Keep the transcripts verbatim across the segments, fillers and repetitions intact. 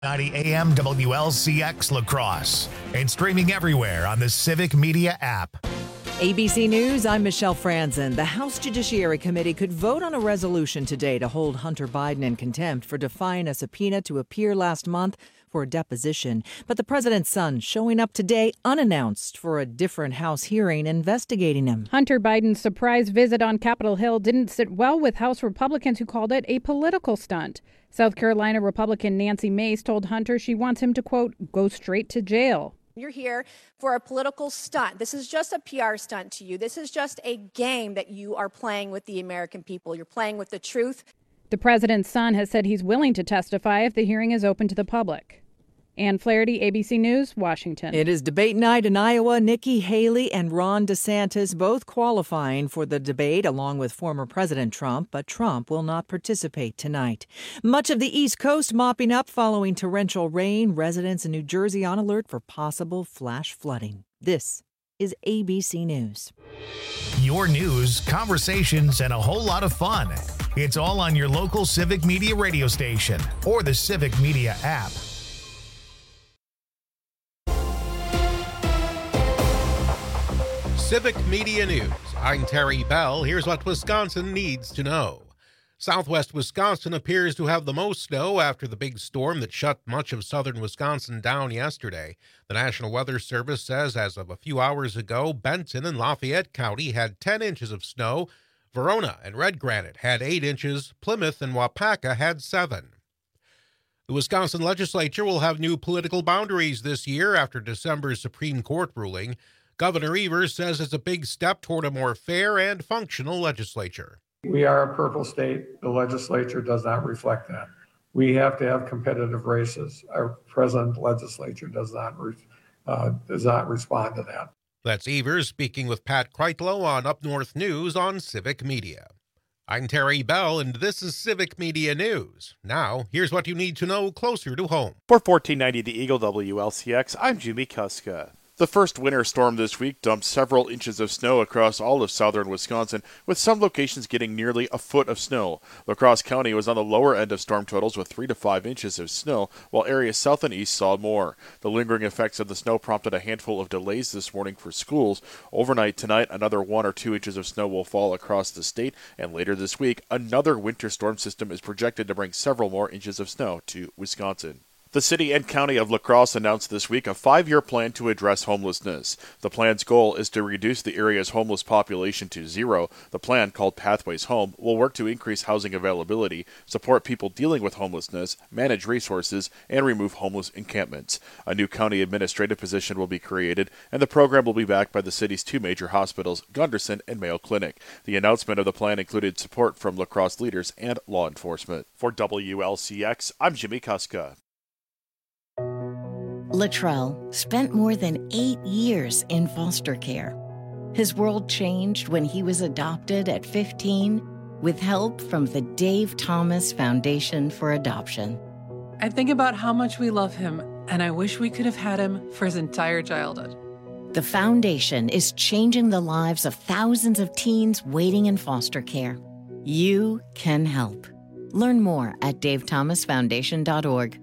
ninety A M W L C X La Crosse and streaming everywhere on the Civic Media app. A B C News, I'm Michelle Franzen. The House Judiciary Committee could vote on a resolution today to hold Hunter Biden in contempt for defying a subpoena to appear last month for a deposition. But the president's son showing up today unannounced for a different House hearing investigating him. Hunter Biden's surprise visit on Capitol Hill didn't sit well with House Republicans who called it a political stunt. South Carolina Republican Nancy Mace told Hunter she wants him to, quote, go straight to jail. You're here for a political stunt. This is just a P R stunt to you. This is just a game that you are playing with the American people. You're playing with the truth. The president's son has said he's willing to testify if the hearing is open to the public. Ann Flaherty, A B C News, Washington. It is debate night in Iowa. Nikki Haley and Ron DeSantis both qualifying for the debate along with former President Trump, but Trump will not participate tonight. Much of the East Coast mopping up following torrential rain. Residents in New Jersey on alert for possible flash flooding. This is A B C News. Your news, conversations, and a whole lot of fun. It's all on your local Civic Media radio station or the Civic Media app. Civic Media News. I'm Terry Bell. Here's what Wisconsin needs to know. Southwest Wisconsin appears to have the most snow after the big storm that shut much of southern Wisconsin down yesterday. The National Weather Service says as of a few hours ago, Benton and Lafayette County had ten inches of snow. Verona and Red Granite had eight inches. Plymouth and Wapaka had seven. The Wisconsin legislature will have new political boundaries this year after December's Supreme Court ruling. Governor Evers says it's a big step toward a more fair and functional legislature. We are a purple state. The legislature does not reflect that. We have to have competitive races. Our present legislature does not re- uh, does not respond to that. That's Evers speaking with Pat Kreitlow on Up North News on Civic Media. I'm Terry Bell, and this is Civic Media News. Now, here's what you need to know closer to home. For fourteen ninety The Eagle W L C X, I'm Jimmy Kuska. The first winter storm this week dumped several inches of snow across all of southern Wisconsin, with some locations getting nearly a foot of snow. La Crosse County was on the lower end of storm totals with three to five inches of snow, while areas south and east saw more. The lingering effects of the snow prompted a handful of delays this morning for schools. Overnight tonight, another one or two inches of snow will fall across the state, and later this week, another winter storm system is projected to bring several more inches of snow to Wisconsin. The city and county of La Crosse announced this week a five-year plan to address homelessness. The plan's goal is to reduce the area's homeless population to zero. The plan, called Pathways Home, will work to increase housing availability, support people dealing with homelessness, manage resources, and remove homeless encampments. A new county administrative position will be created, and the program will be backed by the city's two major hospitals, Gunderson and Mayo Clinic. The announcement of the plan included support from La Crosse leaders and law enforcement. For W L C X, I'm Jimmy Kuska. Latrell spent more than eight years in foster care. His world changed when he was adopted at fifteen with help from the Dave Thomas Foundation for Adoption. I think about how much we love him, and I wish we could have had him for his entire childhood. The foundation is changing the lives of thousands of teens waiting in foster care. You can help. Learn more at dave thomas foundation dot org.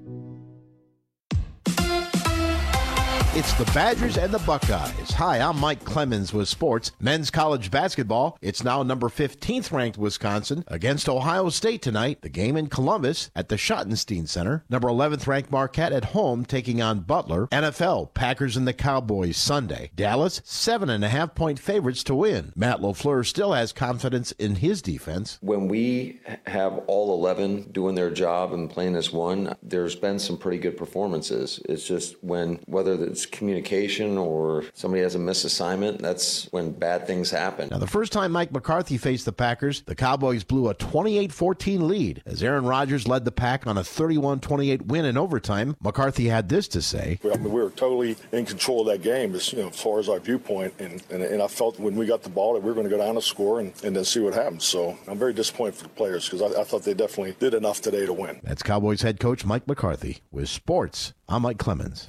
It's the Badgers and the Buckeyes. Hi, I'm Mike Clemens with sports. Men's college basketball. It's now number fifteenth ranked Wisconsin against Ohio State tonight. The game in Columbus at the Schottenstein Center. Number eleventh ranked Marquette at home taking on Butler. N F L, Packers and the Cowboys Sunday. Dallas, seven and a half point favorites to win. Matt LaFleur still has confidence in his defense. When we have all eleven doing their job and playing as one, there's been some pretty good performances. It's just when, whether it's communication or somebody has a misassignment, that's when bad things happen. Now, the first time Mike McCarthy faced the Packers, the Cowboys blew a twenty-eight fourteen lead as Aaron Rodgers led the Pack on a thirty-one twenty-eight win in overtime. McCarthy had this to say. I mean, we were totally in control of that game as, you know, as far as our viewpoint, and, and, and I felt when we got the ball that we were going to go down and score and, and then see what happens. So I'm very disappointed for the players because I, I thought they definitely did enough today to win. That's Cowboys head coach Mike McCarthy. With sports, I'm Mike Clemens.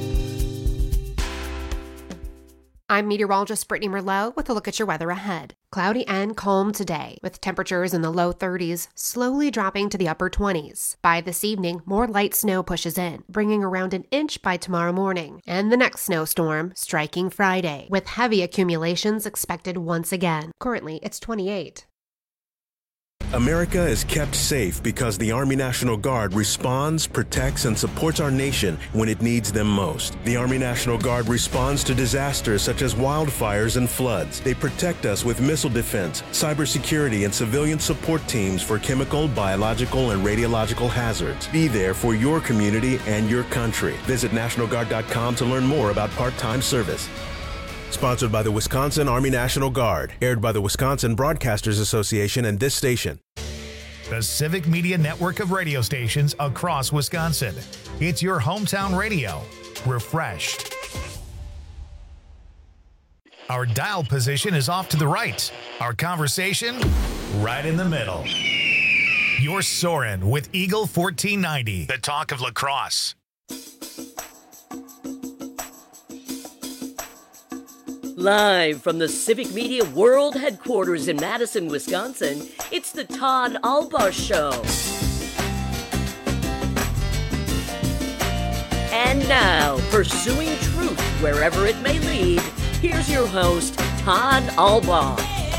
I'm meteorologist Brittany Merlot with a look at your weather ahead. Cloudy and calm today, with temperatures in the low thirties, slowly dropping to the upper twenties. By this evening, more light snow pushes in, bringing around an inch by tomorrow morning, and the next snowstorm striking Friday, with heavy accumulations expected once again. Currently, it's twenty-eight. America is kept safe because the Army National Guard responds, protects, and supports our nation when it needs them most. The Army National Guard responds to disasters such as wildfires and floods. They protect us with missile defense, cybersecurity, and civilian support teams for chemical, biological, and radiological hazards. Be there for your community and your country. Visit National Guard dot com to learn more about part-time service. Sponsored by the Wisconsin Army National Guard. Aired by the Wisconsin Broadcasters Association and this station. The Civic Media network of radio stations across Wisconsin. It's your hometown radio. Refreshed. Our dial position is off to the right. Our conversation, right in the middle. You're soaring with Eagle fourteen ninety, the talk of lacrosse. Live from the Civic Media World Headquarters in Madison, Wisconsin, it's the Todd Alba Show. And now, pursuing truth wherever it may lead, here's your host, Todd Alba.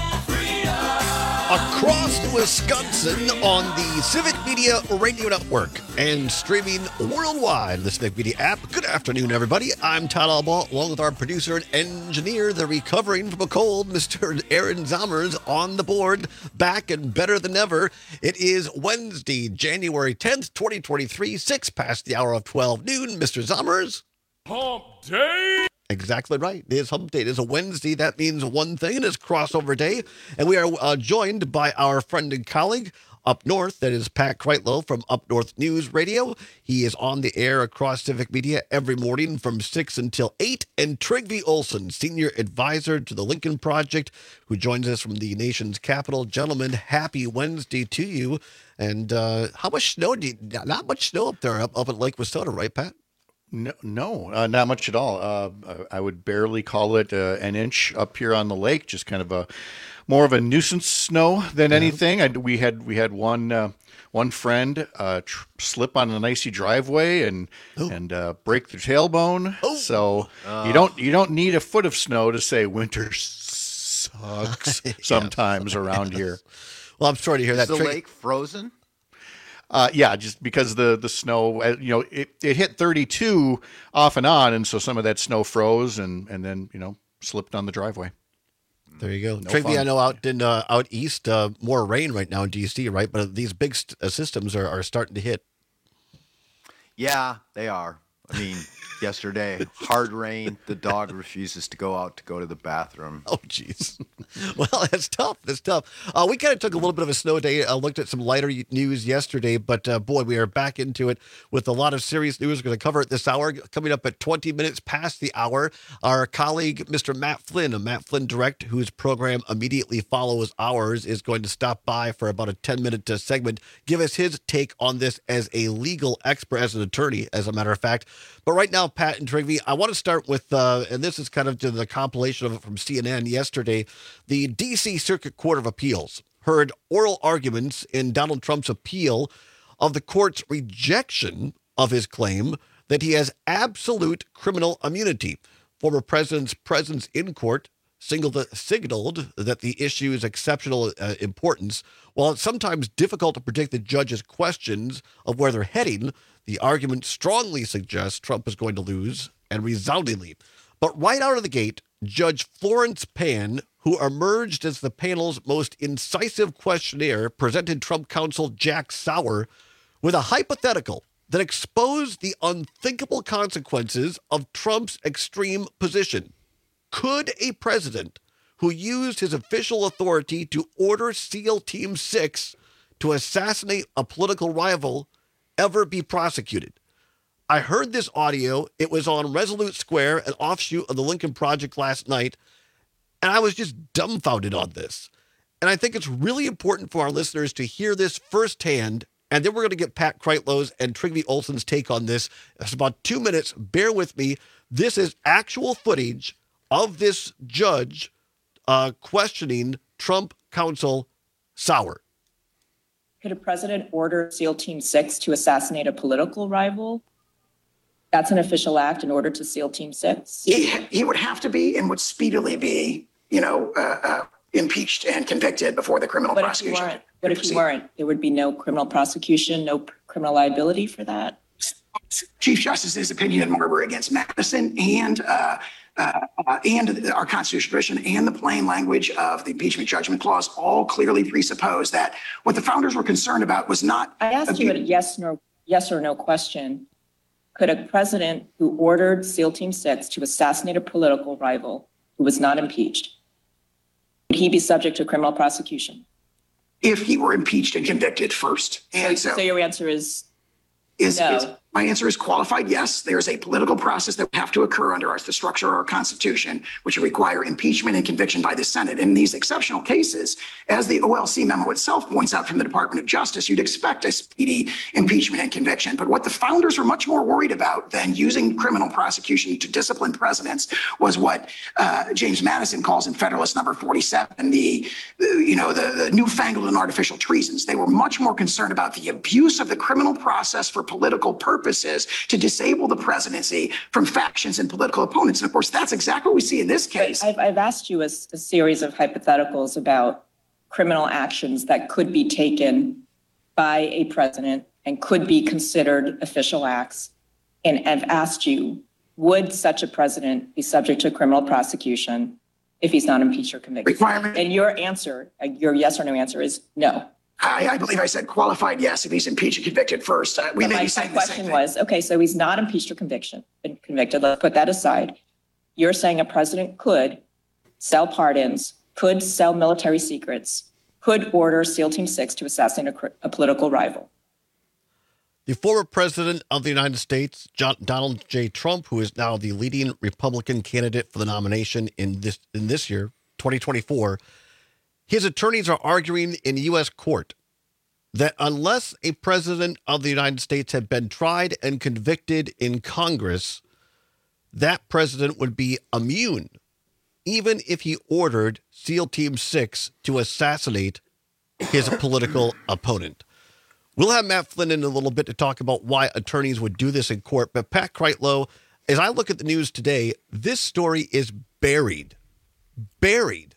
Across Wisconsin on the Civic Media Radio Network and streaming worldwide on the Civic Media app. Good afternoon, everybody. I'm Todd Alba, along with our producer and engineer, the recovering from a cold, Mister Aaron Zommers, on the board, back and better than ever. It is Wednesday, January tenth, twenty twenty-three, six past the hour of twelve noon. Mister Zommers. Hump Day! Exactly right. It is Hump Day. It is a Wednesday. That means one thing. It is crossover day. And we are uh, joined by our friend and colleague up north. That is Pat Kreitlow from Up North News Radio. He is on the air across Civic Media every morning from six until eight. And Trygve Olsen, senior advisor to the Lincoln Project, who joins us from the nation's capital. Gentlemen, happy Wednesday to you. And uh, how much snow do you, not much snow up there, up, up at Lake Wastona, right, Pat? No, no uh, not much at all. Uh, I would barely call it uh, an inch up here on the lake. Just kind of a more of a nuisance snow than yeah. anything. I, we had we had one uh, one friend uh, tr- slip on an icy driveway and oh. and uh, break their tailbone. Oh. So uh. you don't you don't need a foot of snow to say winter sucks sometimes around here. Well, I'm sorry to hear Is that. the Tra- lake frozen? Uh, yeah, just because the, the snow, you know, it, it hit thirty-two off and on, and so some of that snow froze and, and then, you know, slipped on the driveway. There you go. No Trygve, I know out in uh, out east, uh, more rain right now in D C, right? But these big st- uh, systems are, are starting to hit. Yeah, they are. I mean, yesterday, hard rain. The dog refuses to go out to go to the bathroom. Oh, jeez. Well, that's tough. That's tough. Uh, we kind of took a little bit of a snow day. I uh, looked at some lighter news yesterday, but uh, boy, we are back into it with a lot of serious news. We're going to cover it this hour. Coming up at twenty minutes past the hour, our colleague, Mister Matt Flynn, of Matt Flynn Direct, whose program immediately follows ours, is going to stop by for about a ten-minute uh, segment, give us his take on this as a legal expert, as an attorney, as a matter of fact. But right now, Pat and Trygve, I want to start with, uh, and this is kind of to the compilation of it from C N N yesterday, the D C Circuit Court of Appeals heard oral arguments in Donald Trump's appeal of the court's rejection of his claim that he has absolute criminal immunity. Former president's presence in court signaled that the issue is exceptional uh, importance. While it's sometimes difficult to predict the judge's questions of where they're heading, the argument strongly suggests Trump is going to lose, and resoundingly. But right out of the gate, Judge Florence Pan, who emerged as the panel's most incisive questionnaire, presented Trump counsel Jack Sauer with a hypothetical that exposed the unthinkable consequences of Trump's extreme position. Could a president who used his official authority to order SEAL Team six to assassinate a political rival ever be prosecuted? I heard this audio. It was on Resolute Square, an offshoot of the Lincoln Project last night, and I was just dumbfounded on this. And I think it's really important for our listeners to hear this firsthand, and then we're going to get Pat Kreitlow's and Trygve Olsen's take on this. It's about two minutes. Bear with me. This is actual footage of this judge uh, questioning Trump counsel Sauer. Could a president order SEAL Team six to assassinate a political rival? That's an official act in order to SEAL Team six? He, he would have to be and would speedily be, you know, uh, uh, impeached and convicted before the criminal What if he prosecution. weren't? What if he weren't? There would be no criminal prosecution, no criminal liability for that? Chief Justice's opinion in Marbury against Madison and uh, uh, uh, and our constitutional tradition and the plain language of the impeachment judgment clause all clearly presuppose that what the founders were concerned about was not. I asked you a yes, no, yes or no question. Could a president who ordered SEAL Team six to assassinate a political rival who was not impeached, would he be subject to criminal prosecution? If he were impeached and convicted first. And so, so, so your answer is is, no. is my answer is qualified yes. There's a political process that would have to occur under our, the structure of our Constitution, which would require impeachment and conviction by the Senate. In these exceptional cases, as the O L C memo itself points out from the Department of Justice, you'd expect a speedy impeachment and conviction. But what the founders were much more worried about than using criminal prosecution to discipline presidents was what uh, James Madison calls in Federalist Number forty-seven, the, the you know the, the newfangled and artificial treasons. They were much more concerned about the abuse of the criminal process for political purposes to disable the presidency from factions and political opponents. And of course, that's exactly what we see in this case. I've, I've asked you a, a series of hypotheticals about criminal actions that could be taken by a president and could be considered official acts. And I've asked you, would such a president be subject to criminal prosecution if he's not impeached or convicted? Requirement. And your answer, your yes or no answer is no. I, I believe I said qualified yes if he's impeached and convicted first. Uh, we But may my, be my saying the same question thing. was, okay, so he's not impeached or conviction, been convicted. Let's put that aside. You're saying a president could sell pardons, could sell military secrets, could order SEAL Team six to assassinate a, cr- a political rival. The former president of the United States, John, Donald J. Trump, who is now the leading Republican candidate for the nomination in this in this year, twenty twenty-four, his attorneys are arguing in U S court that unless a president of the United States had been tried and convicted in Congress, that president would be immune, even if he ordered SEAL Team six to assassinate his political opponent. We'll have Matt Flynn in a little bit to talk about why attorneys would do this in court. But Pat Kreitlow, as I look at the news today, this story is buried. Buried.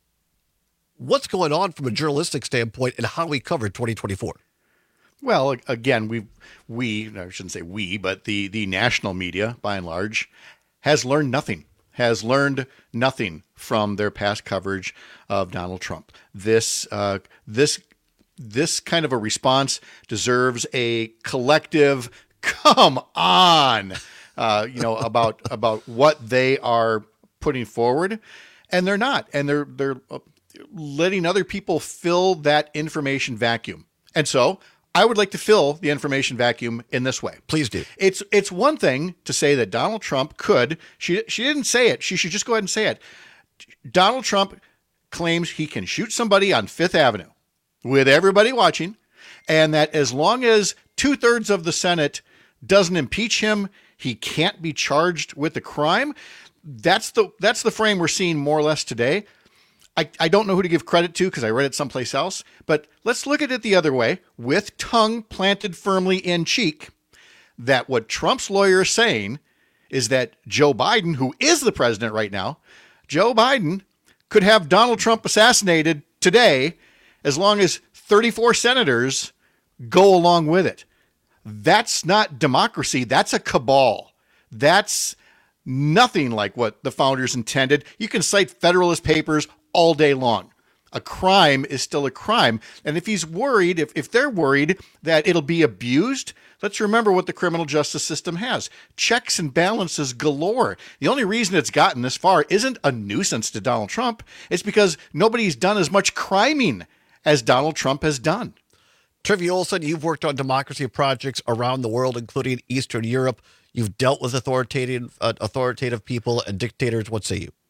What's going on from a journalistic standpoint and how we covered twenty twenty-four? Well, again, we we I shouldn't say we, but the the national media, by and large, has learned nothing. Has learned nothing from their past coverage of Donald Trump. This uh, this this kind of a response deserves a collective "come on," uh, you know, about about what they are putting forward, and they're not, and they're they're letting other people fill that information vacuum, and so. I would like to fill the information vacuum in this way. Please do. It's it's one thing to say that Donald Trump could. She she didn't say it. She should just go ahead and say it. Donald Trump claims he can shoot somebody on Fifth Avenue with everybody watching, and that as long as two-thirds of the Senate doesn't impeach him, he can't be charged with the crime. That's the that's the frame we're seeing more or less today. I, I don't know who to give credit to because I read it someplace else, but let's look at it the other way with tongue planted firmly in cheek that what Trump's lawyer is saying is that Joe Biden, who is the president right now, Joe Biden could have Donald Trump assassinated today as long as thirty-four senators go along with it. That's not democracy. That's a cabal. That's nothing like what the founders intended. You can cite Federalist Papers all day long. A crime is still a crime. And if he's worried, if, if they're worried that it'll be abused, let's remember what the criminal justice system has. Checks and balances galore. The only reason it's gotten this far isn't a nuisance to Donald Trump. It's because nobody's done as much criming as Donald Trump has done. Trivia Olson, you've worked on democracy projects around the world, including Eastern Europe. You've dealt with authoritative, uh, authoritative people and dictators. What say you?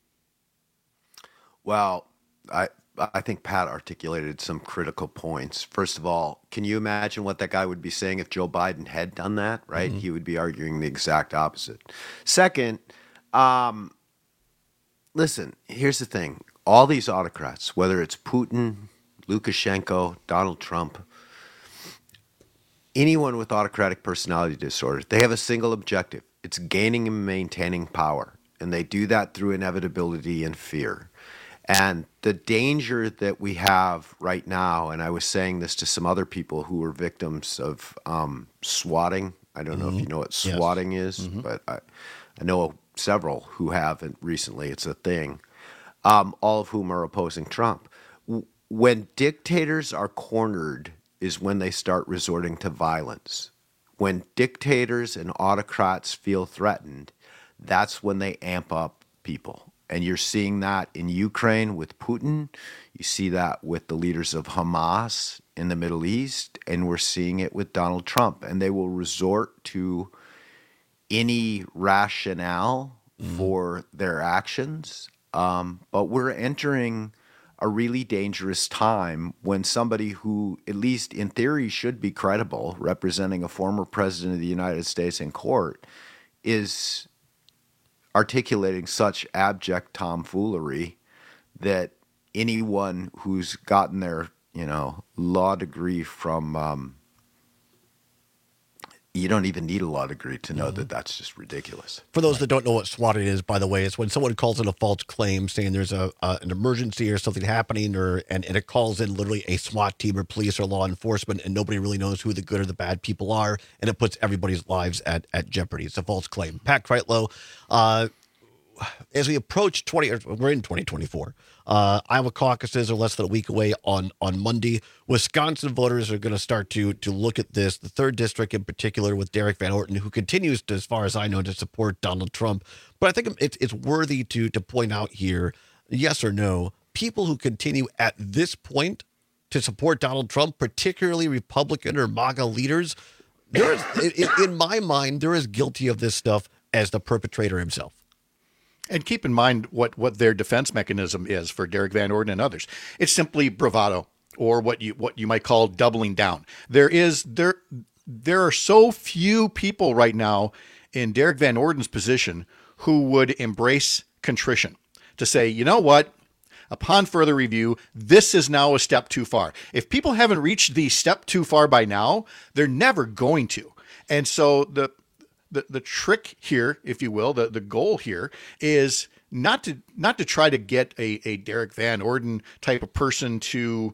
Well, I I think Pat articulated some critical points. First of all, can you imagine what that guy would be saying if Joe Biden had done that, right? Mm-hmm. He would be arguing the exact opposite. Second, um, listen, here's the thing. all these autocrats, whether it's Putin, Lukashenko, Donald Trump, anyone with autocratic personality disorder, they have a single objective. It's gaining and maintaining power. And they do that through inevitability and fear. And the danger that we have right now, and I was saying this to some other people who were victims of um, swatting. I don't mm-hmm. know if you know what swatting yes. is, mm-hmm. but I, I know several who haven't recently. It's a thing, um, all of whom are opposing Trump. When dictators are cornered is when they start resorting to violence. When dictators and autocrats feel threatened, that's when they amp up people. And you're seeing that in Ukraine with Putin. You see that with the leaders of Hamas in the Middle East. And we're seeing it with Donald Trump. And they will resort to any rationale mm. for their actions. Um, but we're entering a really dangerous time when somebody who, at least in theory, should be credible, representing a former president of the United States in court, is articulating such abject tomfoolery that anyone who's gotten their, you know, law degree from, um, you don't even need a law degree to know mm-hmm. that that's just ridiculous. For those right. that don't know what swatting is, by the way, it's when someone calls in a false claim saying there's a uh, an emergency or something happening, or and, and it calls in literally a SWAT team or police or law enforcement, and nobody really knows who the good or the bad people are, and it puts everybody's lives at, at jeopardy. It's a false claim. Pat Kreitlow, uh, as we approach twenty, we're in twenty twenty-four. Uh, Iowa caucuses are less than a week away on on Monday. Wisconsin voters are going to start to to look at this. The third district in particular, with Derek Van Orton, who continues to, as far as I know, to support Donald Trump. But I think it's it's worthy to to point out here, yes or no, people who continue at this point to support Donald Trump, particularly Republican or MAGA leaders, there is, in, in my mind, they're as guilty of this stuff as the perpetrator himself. And keep in mind what, what their defense mechanism is for Derek Van Orden and others. It's simply bravado, or what you what you might call doubling down. There is there there are so few people right now in Derek Van Orden's position who would embrace contrition to say, you know what? Upon further review, this is now a step too far. If people haven't reached the step too far by now, they're never going to. And so the The the trick here, if you will, the, the goal here is not to not to try to get a, a Derek Van Orden type of person to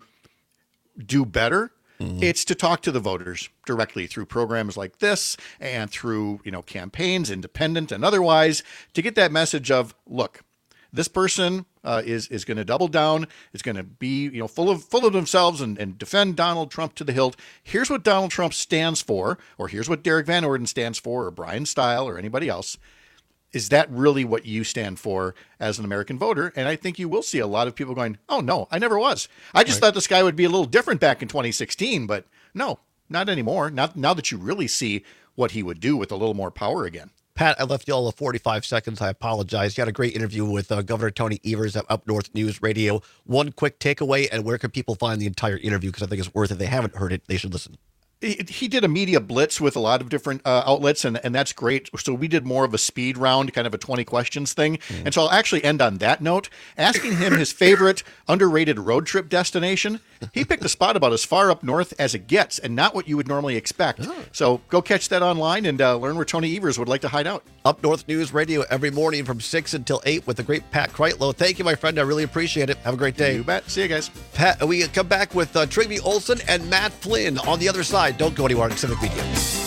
do better. Mm-hmm. It's to talk to the voters directly through programs like this and through, you know, campaigns, independent and otherwise, to get that message of, look, this person uh, is is going to double down. It's going to be, you know, full of full of themselves and, and defend Donald Trump to the hilt. Here's what Donald Trump stands for, or here's what Derek Van Orden stands for, or Brian Stile, or anybody else. Is that really what you stand for as an American voter? And I think you will see a lot of people going, oh, no, I never was. I just right. thought this guy would be a little different back in twenty sixteen, but no, not anymore. Not now that you really see what he would do with a little more power again. Pat, I left you all forty-five seconds. I apologize. You had a great interview with uh, Governor Tony Evers at Up North News Radio. One quick takeaway, and where can people find the entire interview? Because I think it's worth it. If they haven't heard it, they should listen. He did a media blitz with a lot of different uh, outlets, and, and that's great. So we did more of a speed round, kind of a twenty questions thing. Mm. And so I'll actually end on that note, asking him his favorite underrated road trip destination. He picked a spot about as far up north as it gets, and not what you would normally expect. Oh. So go catch that online and uh, learn where Tony Evers would like to hide out. Up North News Radio every morning from six until eight with the great Pat Kreitlow. Thank you, my friend. I really appreciate it. Have a great day. You bet. See you guys. Pat, we come back with uh, Trygve Olsen and Matt Flynn on the other side. Don't go anywhere on Civic Media.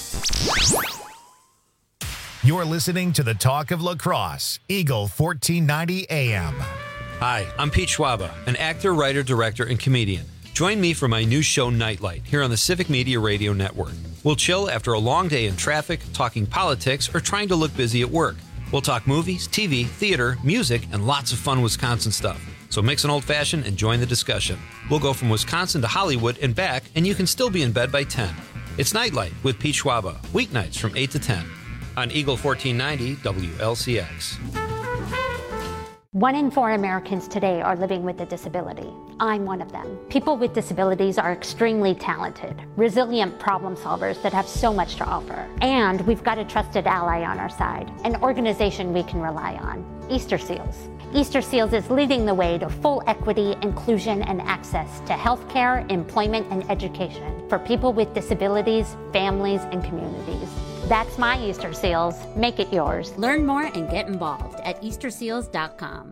You're listening to the Talk of Lacrosse, Eagle fourteen ninety A M. Hi, I'm Pete Schwaba, an actor, writer, director, and comedian. Join me for my new show, Nightlight, here on the Civic Media Radio Network. We'll chill after a long day in traffic, talking politics, or trying to look busy at work. We'll talk movies, T V, theater, music, and lots of fun Wisconsin stuff. So mix an old-fashioned and join the discussion. We'll go from Wisconsin to Hollywood and back, and you can still be in bed by ten. It's Nightlight with Pete Schwaba, weeknights from eight to ten on Eagle fourteen ninety W L C X. One in four Americans today are living with a disability. I'm one of them. People with disabilities are extremely talented, resilient problem solvers that have so much to offer. And we've got a trusted ally on our side, an organization we can rely on. Easter Seals. Easter Seals is leading the way to full equity, inclusion, and access to healthcare, employment, and education for people with disabilities, families, and communities. That's my Easter Seals. Make it yours. Learn more and get involved at easter seals dot com.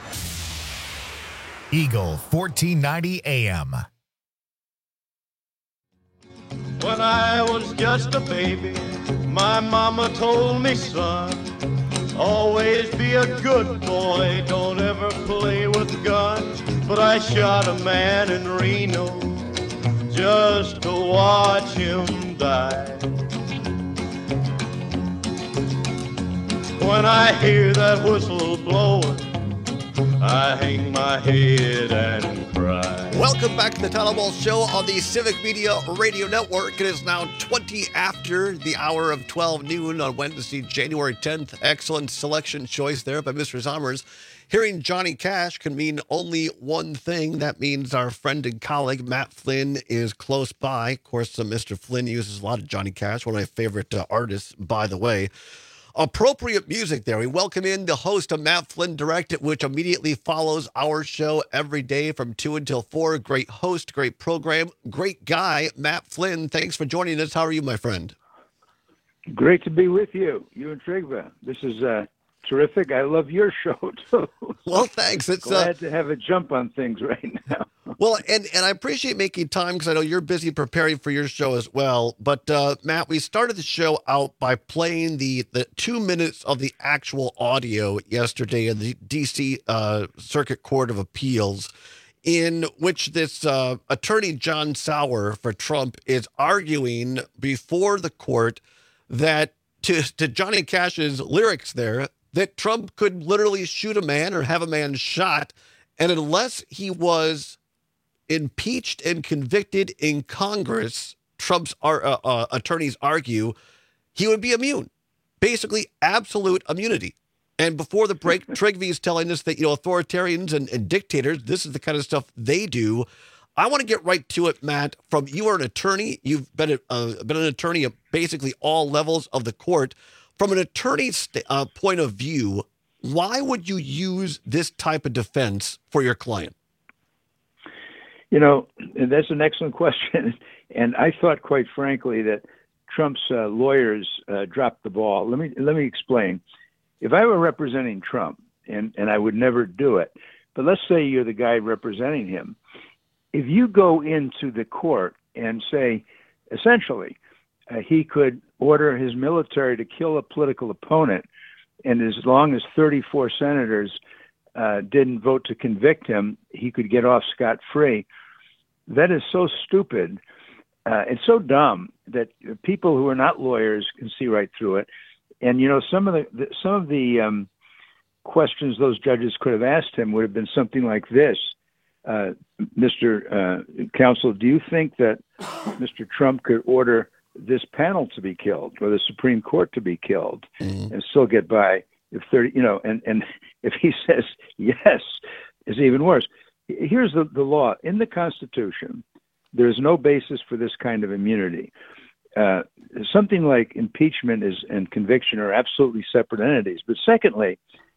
Eagle fourteen ninety A M. When I was just a baby, my mama told me, son, always be a good boy, don't ever play with guns. But I shot a man in Reno just to watch him die. When I hear that whistle blowing, I hang my head and cry. Welcome back to the Todd Ball Show on the Civic Media Radio Network. It is now twenty after the hour of twelve noon on Wednesday, January tenth. Excellent selection choice there by Mister Sommers. Hearing Johnny Cash can mean only one thing. That means our friend and colleague Matt Flynn is close by. Of course, uh, Mister Flynn uses a lot of Johnny Cash, one of my favorite uh, artists, by the way. Appropriate music there. We welcome in the host of Matt Flynn Direct, which immediately follows our show every day from two until four. Great host, great program, great guy, Matt Flynn. Thanks for joining us. How are you, my friend? Great to be with you, you and Trigva. This is uh, terrific. I love your show, too. Well, thanks. It's glad uh, to have a jump on things right now. Well, and, and I appreciate making time because I know you're busy preparing for your show as well. But, uh, Matt, we started the show out by playing the, the two minutes of the actual audio yesterday in the D C uh, Circuit Court of Appeals, in which this uh, attorney, John Sauer, for Trump, is arguing before the court that, to, to Johnny Cash's lyrics there, that Trump could literally shoot a man or have a man shot, and unless he was impeached and convicted in Congress, Trump's uh, uh, attorneys argue, he would be immune. Basically, absolute immunity. And before the break, Trigvi is telling us that, you know, authoritarians and, and dictators, this is the kind of stuff they do. I want to get right to it, Matt. From you are an attorney. You've been, a, uh, been an attorney at basically all levels of the court. From an attorney's st- uh, point of view, why would you use this type of defense for your client? You know, that's an excellent question. And I thought, quite frankly, that Trump's uh, lawyers uh, dropped the ball. Let me let me explain. If I were representing Trump, and, and I would never do it, but let's say you're the guy representing him. If you go into the court and say, essentially, uh, he could order his military to kill a political opponent, and as long as thirty-four senators uh, didn't vote to convict him, he could get off scot-free. That is so stupid. Uh, it's so dumb that people who are not lawyers can see right through it. And, you know, some of the, the some of the um, questions those judges could have asked him would have been something like this. Uh, Mister Uh, Counsel, do you think that Mister Trump could order this panel to be killed or the Supreme Court to be killed mm-hmm. and still get by if thirty, you know, and, and if he says yes, it's even worse. Here's the, the law. In the Constitution, there's no basis for this kind of immunity. Uh, something like impeachment is and conviction are absolutely separate entities. But secondly,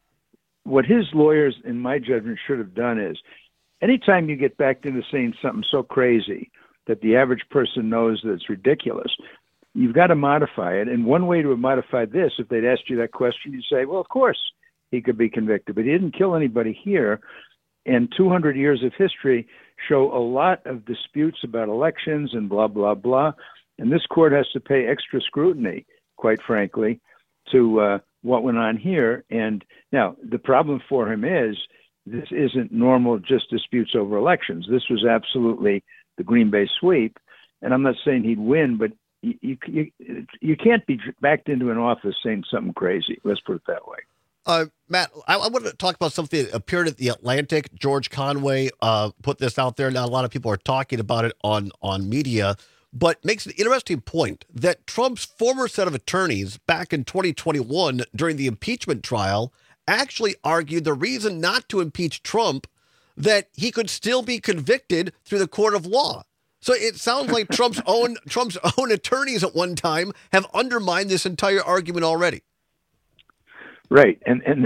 what his lawyers, in my judgment, should have done is anytime you get back into saying something so crazy that the average person knows that it's ridiculous, you've got to modify it. And one way to have modified this, if they'd asked you that question, you say, well, of course he could be convicted, but he didn't kill anybody here. And two hundred years of history show a lot of disputes about elections and blah, blah, blah. And this court has to pay extra scrutiny, quite frankly, to uh, what went on here. And now the problem for him is this isn't normal just disputes over elections. This was absolutely the Green Bay sweep. And I'm not saying he'd win, but you, you, you can't be backed into an office saying something crazy. Let's put it that way. Uh, Matt, I, I want to talk about something that appeared at The Atlantic. George Conway uh, put this out there. Now, a lot of people are talking about it on, on media, but makes an interesting point that Trump's former set of attorneys back in twenty twenty-one during the impeachment trial actually argued the reason not to impeach Trump, that he could still be convicted through the court of law. So it sounds like Trump's own Trump's own attorneys at one time have undermined this entire argument already. Right. And, and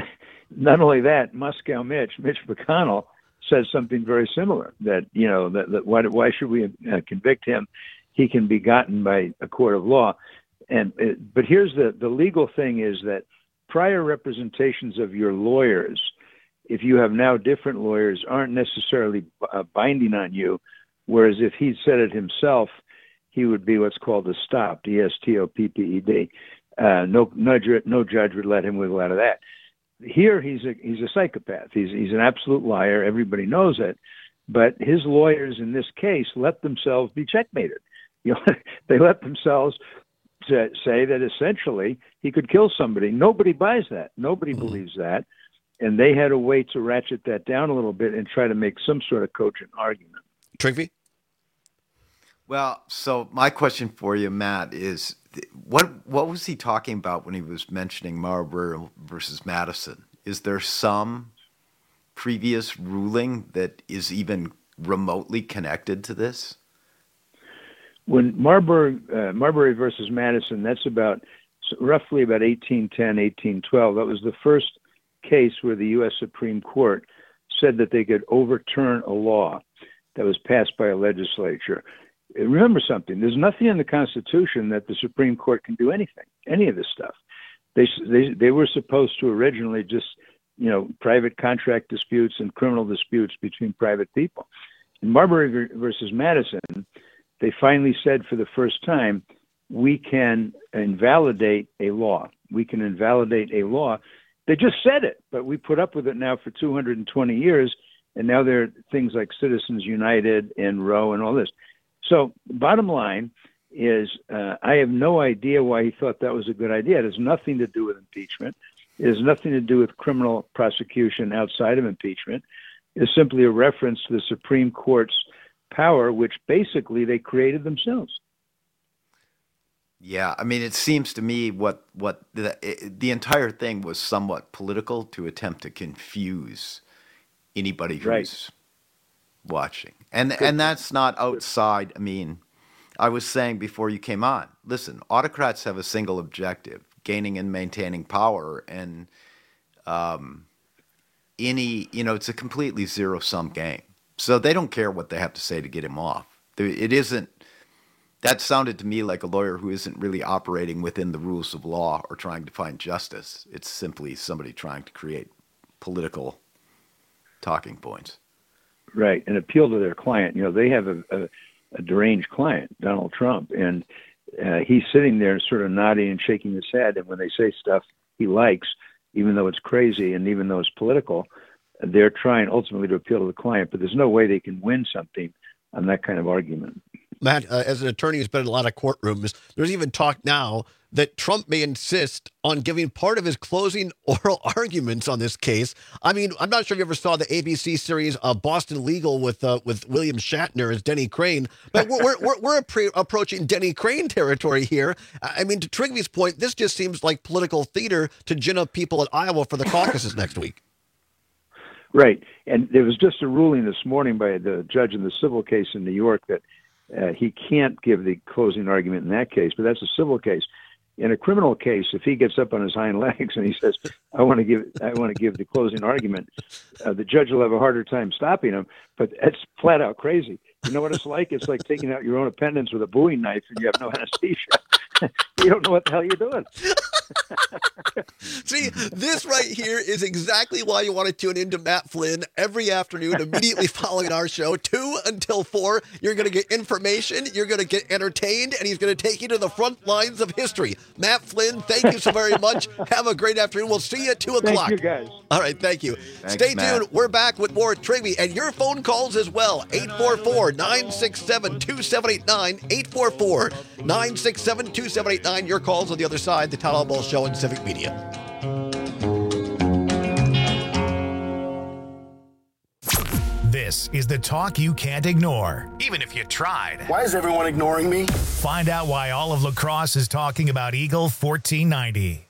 not only that, Moscow Mitch, Mitch McConnell, says something very similar, that, you know, that, that why, why should we uh, convict him? He can be gotten by a court of law. And it, but here's the, the legal thing is that prior representations of your lawyers, if you have now different lawyers, aren't necessarily uh, binding on you, whereas if he'd said it himself, he would be what's called a stopped, E S T O P P E D. Uh, no, no, no judge would let him wiggle out of that. Here, he's a he's a psychopath. He's he's an absolute liar. Everybody knows it. But his lawyers in this case let themselves be checkmated. You know, they let themselves say that essentially he could kill somebody. Nobody buys that. Nobody mm-hmm. believes that. And they had a way to ratchet that down a little bit and try to make some sort of cogent argument. Trygve? Well, so my question for you, Matt, is what what was he talking about when he was mentioning Marbury versus Madison? Is there some previous ruling that is even remotely connected to this? When Marbury, uh, Marbury versus Madison, that's about roughly about eighteen ten, eighteen twelve. That was the first case where the U S Supreme Court said that they could overturn a law that was passed by a legislature. Remember something, there's nothing in the Constitution that the Supreme Court can do anything, any of this stuff. They, they, they were supposed to originally just, you know, private contract disputes and criminal disputes between private people. In Marbury versus Madison, they finally said for the first time, we can invalidate a law. We can invalidate a law. They just said it, but we put up with it now for two hundred twenty years, and now there are things like Citizens United and Roe and all this. So bottom line is uh, I have no idea why he thought that was a good idea. It has nothing to do with impeachment. It has nothing to do with criminal prosecution outside of impeachment. It's simply a reference to the Supreme Court's power, which basically they created themselves. Yeah, I mean, it seems to me what what the, it, the entire thing was somewhat political to attempt to confuse anybody who's right. watching. And Good. and that's not outside. I mean, I was saying before you came on, listen, autocrats have a single objective, gaining and maintaining power. And um, any, you know, it's a completely zero-sum game. So they don't care what they have to say to get him off. It isn't, that sounded to me like a lawyer who isn't really operating within the rules of law or trying to find justice. It's simply somebody trying to create political talking points. Right, and appeal to their client. You know, they have a, a, a deranged client, Donald Trump, and uh, he's sitting there sort of nodding and shaking his head, and when they say stuff he likes, even though it's crazy and even though it's political, they're trying ultimately to appeal to the client, but there's no way they can win something on that kind of argument. Matt, uh, as an attorney who's been in a lot of courtrooms, there's even talk now that Trump may insist on giving part of his closing oral arguments on this case. I mean, I'm not sure if you ever saw the A B C series uh, Boston Legal with uh, with William Shatner as Denny Crane, but we're we're we're, we're appre- approaching Denny Crane territory here. I mean, to Trygve's point, this just seems like political theater to gin up people in Iowa for the caucuses next week. Right, and there was just a ruling this morning by the judge in the civil case in New York that uh, he can't give the closing argument in that case, but that's a civil case. In a criminal case, if he gets up on his hind legs and he says, "I want to give, I want to give the closing argument," uh, the judge will have a harder time stopping him. But that's flat out crazy. You know what it's like? It's like taking out your own appendix with a Bowie knife and you have no anesthesia. You don't know what the hell you're doing. See, this right here is exactly why you want to tune into Matt Flynn every afternoon immediately following our show, two until four. You're going to get information, you're going to get entertained, and he's going to take you to the front lines of history. Matt Flynn, thank you so very much. Have a great afternoon. We'll see you at two o'clock. Thank you, guys. All right, thank you. Thanks, Stay Matt. tuned. We're back with more Trygve and your phone calls as well. eight four four, nine six seven, two seven eight nine, eight four four, nine six seven, two seven eight nine. Your calls on the other side, the Todd Albaugh Show on Civic Media. This is the talk you can't ignore, even if you tried. Why is everyone ignoring me? Find out why all of La Crosse is talking about Eagle fourteen ninety.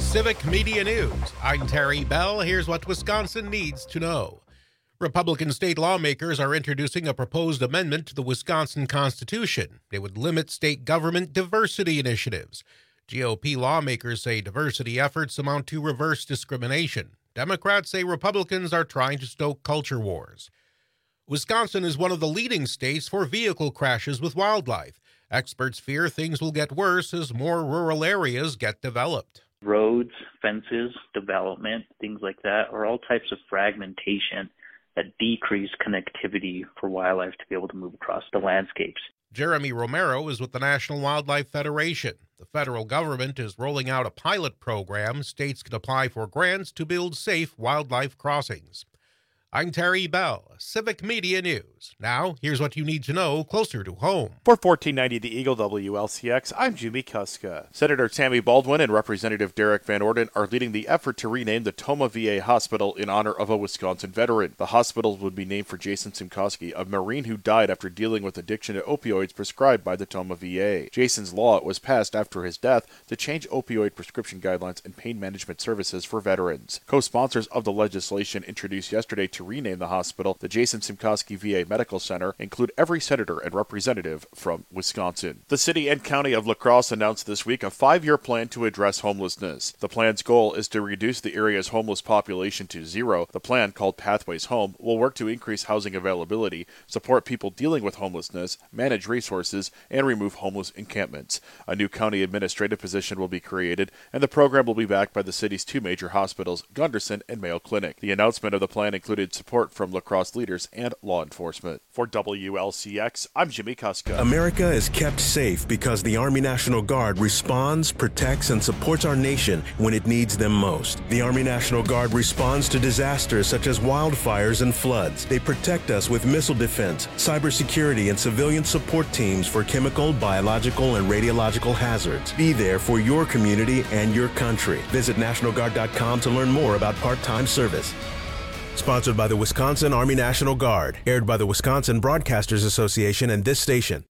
Civic Media News. I'm Terry Bell. Here's what Wisconsin needs to know. Republican state lawmakers are introducing a proposed amendment to the Wisconsin Constitution. It would limit state government diversity initiatives. G O P lawmakers say diversity efforts amount to reverse discrimination. Democrats say Republicans are trying to stoke culture wars. Wisconsin is one of the leading states for vehicle crashes with wildlife. Experts fear things will get worse as more rural areas get developed. Roads, fences, development, things like that are all types of fragmentation that decrease connectivity for wildlife to be able to move across the landscapes. Jeremy Romero is with the National Wildlife Federation. The federal government is rolling out a pilot program. States can apply for grants to build safe wildlife crossings. I'm Terry Bell, Civic Media News. Now, here's what you need to know closer to home. For fourteen ninety The Eagle W L C X, I'm Jimmy Kuska. Senator Tammy Baldwin and Representative Derek Van Orden are leading the effort to rename the Tomah V A Hospital in honor of a Wisconsin veteran. The hospital would be named for Jason Simkoski, a Marine who died after dealing with addiction to opioids prescribed by the Tomah V A. Jason's law was passed after his death to change opioid prescription guidelines and pain management services for veterans. Co-sponsors of the legislation introduced yesterday to rename the hospital the Jason Simkoski V A Medical Center include every senator and representative from Wisconsin. The city and county of La Crosse announced this week a five-year plan to address homelessness. The plan's goal is to reduce the area's homeless population to zero. The plan, called Pathways Home, will work to increase housing availability, support people dealing with homelessness, manage resources, and remove homeless encampments. A new county administrative position will be created, and the program will be backed by the city's two major hospitals, Gunderson and Mayo Clinic. The announcement of the plan included support from La Crosse leaders and law enforcement. For W L C X, I'm Jimmy Kuska. America is kept safe because the Army National Guard responds, protects, and supports our nation when it needs them most. The Army National Guard responds to disasters such as wildfires and floods. They protect us with missile defense, cybersecurity, and civilian support teams for chemical, biological, and radiological hazards. Be there for your community and your country. Visit National Guard dot com to learn more about part-time service. Sponsored by the Wisconsin Army National Guard. Aired by the Wisconsin Broadcasters Association and this station.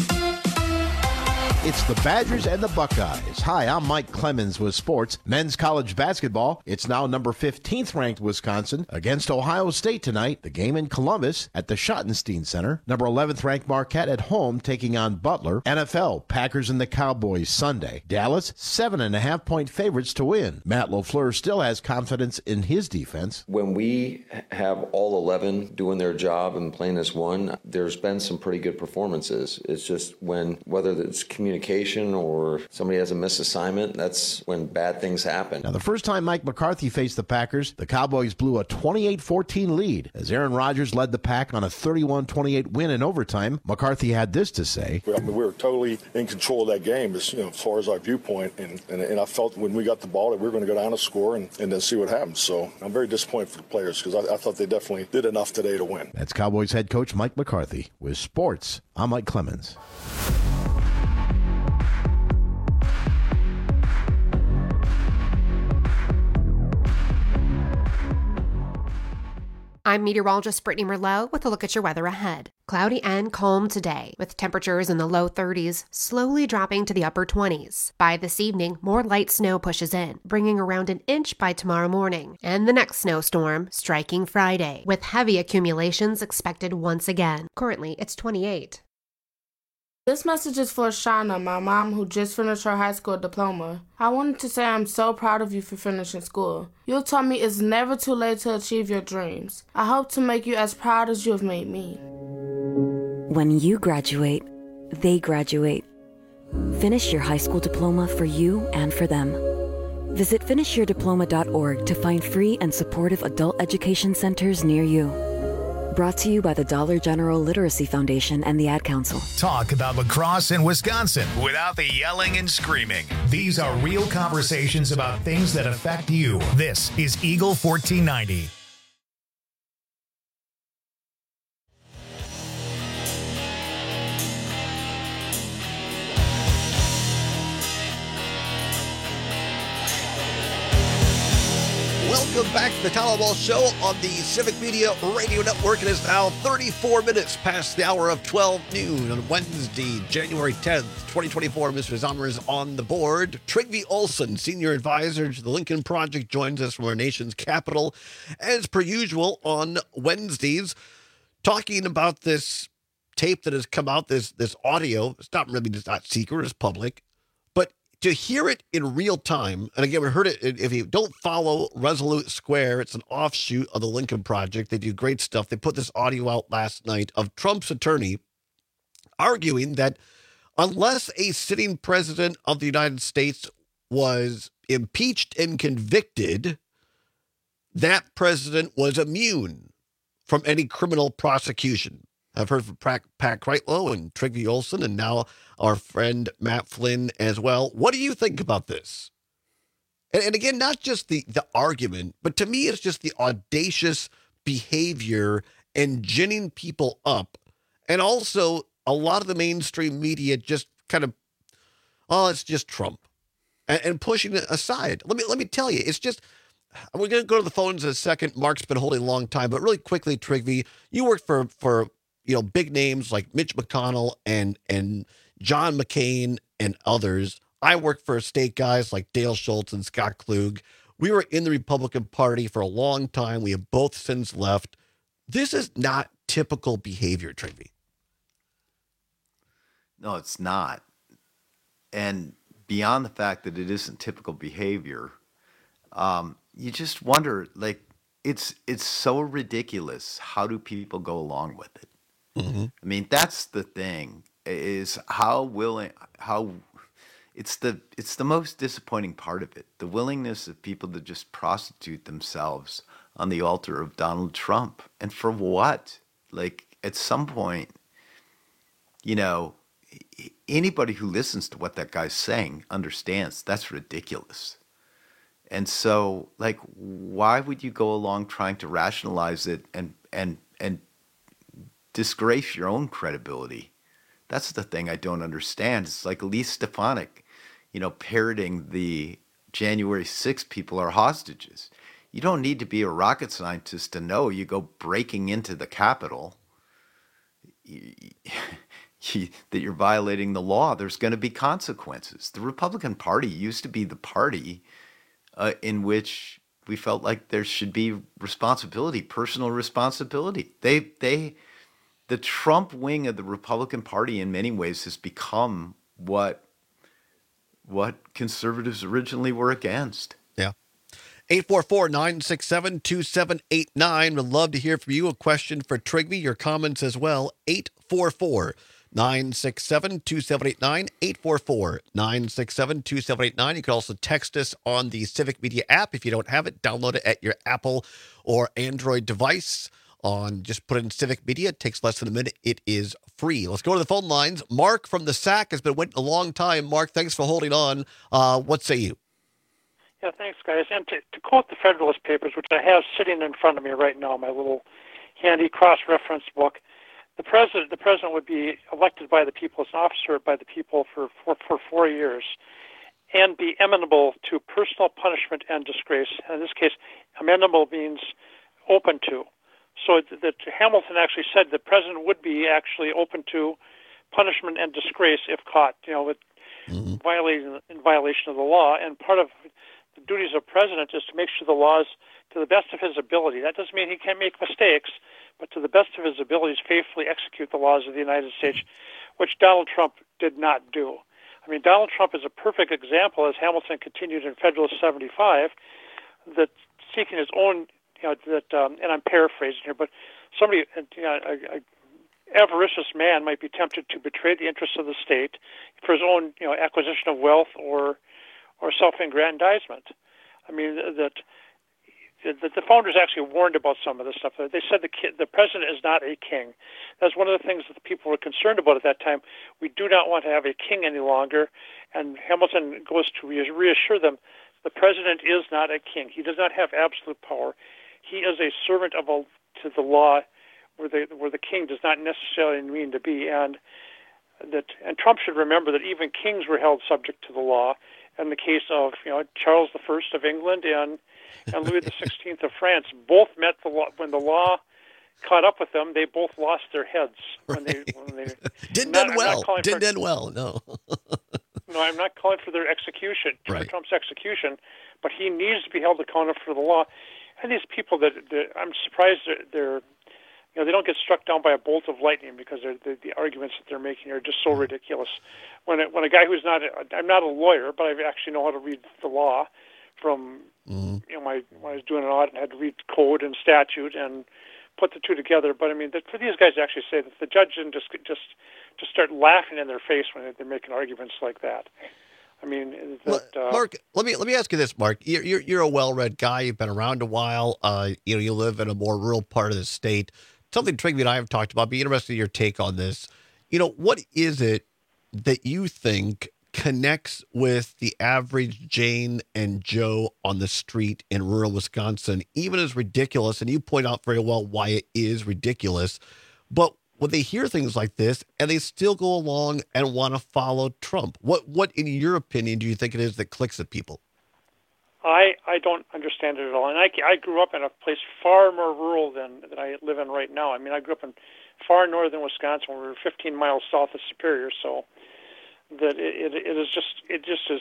It's the Badgers and the Buckeyes. Hi, I'm Mike Clemens with sports. Men's college basketball. It's now number fifteenth ranked Wisconsin against Ohio State tonight. The game in Columbus at the Schottenstein Center. Number eleventh ranked Marquette at home taking on Butler. N F L, Packers and the Cowboys Sunday. Dallas, seven and a half point favorites to win. Matt LaFleur still has confidence in his defense. When we have all eleven doing their job and playing as one, there's been some pretty good performances. It's just when, whether it's communication or somebody has a misassignment, that's when bad things happen. Now, the first time Mike McCarthy faced the Packers, the Cowboys blew a twenty-eight fourteen lead as Aaron Rodgers led the Pack on a thirty-one twenty-eight win in overtime. McCarthy had this to say. I mean, we were totally in control of that game as, you know, as far as our viewpoint, and, and, and I felt when we got the ball that we were going to go down and score and, and then see what happens. So I'm very disappointed for the players because I, I thought they definitely did enough today to win. That's Cowboys head coach Mike McCarthy. With sports, I'm Mike Clemens. I'm meteorologist Brittany Merlot with a look at your weather ahead. Cloudy and calm today, with temperatures in the low thirties, slowly dropping to the upper twenties. By this evening, more light snow pushes in, bringing around an inch by tomorrow morning, and the next snowstorm striking Friday, with heavy accumulations expected once again. Currently, it's twenty-eight. This message is for Shauna, my mom who just finished her high school diploma. I wanted to say I'm so proud of you for finishing school. You taught me it's never too late to achieve your dreams. I hope to make you as proud as you have made me. When you graduate, they graduate. Finish your high school diploma for you and for them. Visit finish your diploma dot org to find free and supportive adult education centers near you. Brought to you by the Dollar General Literacy Foundation and the Ad Council. Talk about lacrosse in Wisconsin without the yelling and screaming. These are real conversations about things that affect you. This is Eagle fourteen ninety. Welcome back to the Tyler Wall Show on the Civic Media Radio Network. It is now thirty-four minutes past the hour of twelve noon on Wednesday, January tenth, twenty twenty-four. Mister Zomer is on the board. Trygve Olsen, Senior Advisor to the Lincoln Project, joins us from our nation's capital, as per usual, on Wednesdays, talking about this tape that has come out, this this audio. It's not really it's not secret, it's public. But to hear it in real time, and again, we heard it, if you don't follow Resolute Square, it's an offshoot of the Lincoln Project. They do great stuff. They put this audio out last night of Trump's attorney arguing that unless a sitting president of the United States was impeached and convicted, that president was immune from any criminal prosecution. I've heard from Pat Kreitlow and Trygve Olsen, and now our friend Matt Flynn as well. What do you think about this? And, and again, not just the, the argument, but to me, it's just the audacious behavior and ginning people up. And also, a lot of the mainstream media just kind of, oh, it's just Trump, and, and pushing it aside. Let me let me tell you, it's just, we're going to go to the phones in a second. Mark's been holding a long time, but really quickly, Trygve, you worked for for you know big names like Mitch McConnell and and John McCain and others. I worked for state guys like Dale Schultz and Scott Klug. We were in the Republican Party for a long time. We have both since left. This is not typical behavior, Trygve. No, it's not. And beyond the fact that it isn't typical behavior, um, you just wonder, like, it's it's so ridiculous. How do people go along with it? Mm-hmm. I mean, that's the thing, is how willing, how it's the it's the most disappointing part of it. The willingness of people to just prostitute themselves on the altar of Donald Trump. And for what? Like, at some point, you know, anybody who listens to what that guy's saying understands that's ridiculous. And so, like, why would you go along trying to rationalize it and and and disgrace your own credibility? That's the thing I don't understand. It's like Elise Stefanik, you know, parroting the January sixth people are hostages. You don't need to be a rocket scientist to know you go breaking into the Capitol, you, you, that you're violating the law. There's going to be consequences. The Republican Party used to be the party uh, in which we felt like there should be responsibility, personal responsibility. They, they, the Trump wing of the Republican Party in many ways has become what, what conservatives originally were against. Yeah. eight four four, nine six seven, two seven eight nine. Would love to hear from you. A question for Trygve, your comments as well. eight four four, nine six seven, two seven eight nine. eight four four, nine six seven, two seven eight nine. You can also text us on the Civic Media app. If you don't have it, download it at your Apple or Android device. On just put in Civic Media. It takes less than a minute. It is free. Let's go to the phone lines. Mark from the S A C has been waiting a long time. Mark, thanks for holding on. Uh, what say you? Yeah, thanks, guys. And to, to quote the Federalist Papers, which I have sitting in front of me right now, my little handy cross-reference book, the president, the president would be elected by the people as an officer by the people for, for, for four years and be amenable to personal punishment and disgrace. In this case, amenable means open to. So that Hamilton actually said the president would be actually open to punishment and disgrace if caught, you know, with mm-hmm. violating in violation of the law. And part of the duties of president is to make sure the laws, to the best of his ability. That doesn't mean he can't make mistakes, but to the best of his abilities, faithfully execute the laws of the United States, which Donald Trump did not do. I mean, Donald Trump is a perfect example, as Hamilton continued in Federalist seventy-five, that seeking his own. You know, that, um, and I'm paraphrasing here, but somebody, you know, a, a avaricious man might be tempted to betray the interests of the state for his own, you know, acquisition of wealth or, or self-aggrandizement. I mean, that the, the founders actually warned about some of this stuff. They said the ki- the president is not a king. That's one of the things that the people were concerned about at that time. We do not want to have a king any longer, and Hamilton goes to reassure them the president is not a king. He does not have absolute power. He is a servant of a, to the law, where the where the king does not necessarily mean to be, and that and Trump should remember that even kings were held subject to the law. In the case of you know Charles the First of England and and Louis the Sixteenth of France both met the law when the law caught up with them. They both lost their heads when they when they didn't not, end well. Didn't for, end well. No. No, I'm not calling for their execution, right. Trump's execution, but he needs to be held accountable for the law. And these people that, that I'm surprised they're, they're, you know, they don't get struck down by a bolt of lightning because they're, the the arguments that they're making are just so ridiculous. When it, when a guy who's not, a, I'm not a lawyer, but I actually know how to read the law from, mm-hmm. you know, my when I was doing an audit, I had to read code and statute and put the two together. But I mean, that for these guys to actually say that the judge didn't just just just start laughing in their face when they're making arguments like that. I mean, that, uh, Mark, let me let me ask you this, Mark. You're you're, you're a well-read guy. You've been around a while. Uh, you know, you live in a more rural part of the state. Something Trigby and I have talked about. Be interested in your take on this. You know, what is it that you think connects with the average Jane and Joe on the street in rural Wisconsin, even as ridiculous? And you point out very well why it is ridiculous, but when they hear things like this and they still go along and want to follow Trump, what, what, in your opinion, do you think it is that clicks with people? I, I don't understand it at all. And I, I grew up in a place far more rural than, than I live in right now. I mean, I grew up in far northern Wisconsin. We were fifteen miles south of Superior. So that it, it, it is just, it just is,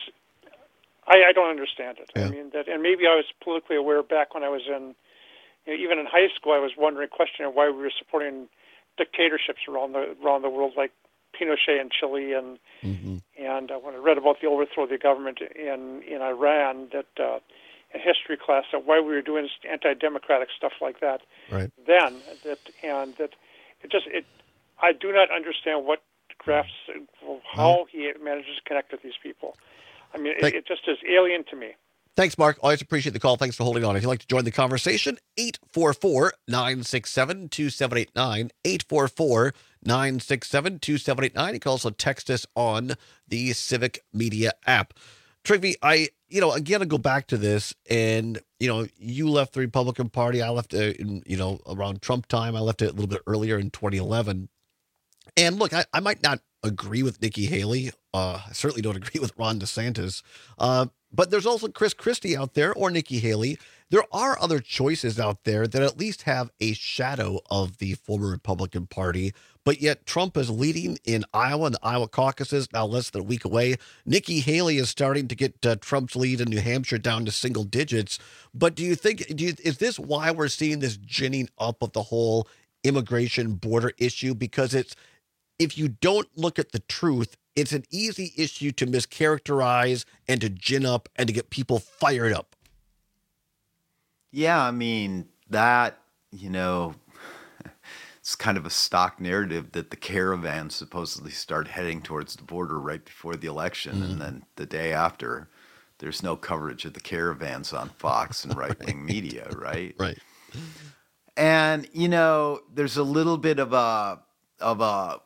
I, I don't understand it. Yeah. I mean, that, and maybe I was politically aware back when I was in, you know, even in high school, I was wondering, questioning why we were supporting dictatorships around the around the world, like Pinochet in Chile, and mm-hmm. and uh, when I read about the overthrow of the government in in Iran, that uh, in history class, that why we were doing anti-democratic stuff like that, right. then that and that it just it I do not understand what Graff's how he manages to connect with these people. I mean, it, it just is alien to me. Thanks, Mark. Always appreciate the call. Thanks for holding on. If you'd like to join the conversation, eight four four, nine six seven, two seven eight nine, eight four four, nine six seven, two seven eight nine. You can also text us on the Civic Media app. Trigby, I, you know, again, I go back to this, and, you know, you left the Republican Party. I left, uh, in, you know, around Trump time. I left it a little bit earlier in twenty eleven. And look, I, I might not agree with Nikki Haley. Uh, I certainly don't agree with Ron DeSantis. Uh, But there's also Chris Christie out there, or Nikki Haley. There are other choices out there that at least have a shadow of the former Republican Party, but yet Trump is leading in Iowa and the Iowa caucuses, now less than a week away. Nikki Haley is starting to get uh, Trump's lead in New Hampshire down to single digits. But do you think, do you, is this why we're seeing this ginning up of the whole immigration border issue? Because it's, if you don't look at the truth, it's an easy issue to mischaracterize and to gin up and to get people fired up. Yeah, I mean, that, you know, it's kind of a stock narrative that the caravans supposedly start heading towards the border right before the election. Mm-hmm. And then the day after, there's no coverage of the caravans on Fox and right-wing right. media, right? Right. And, you know, there's a little bit of a, of a,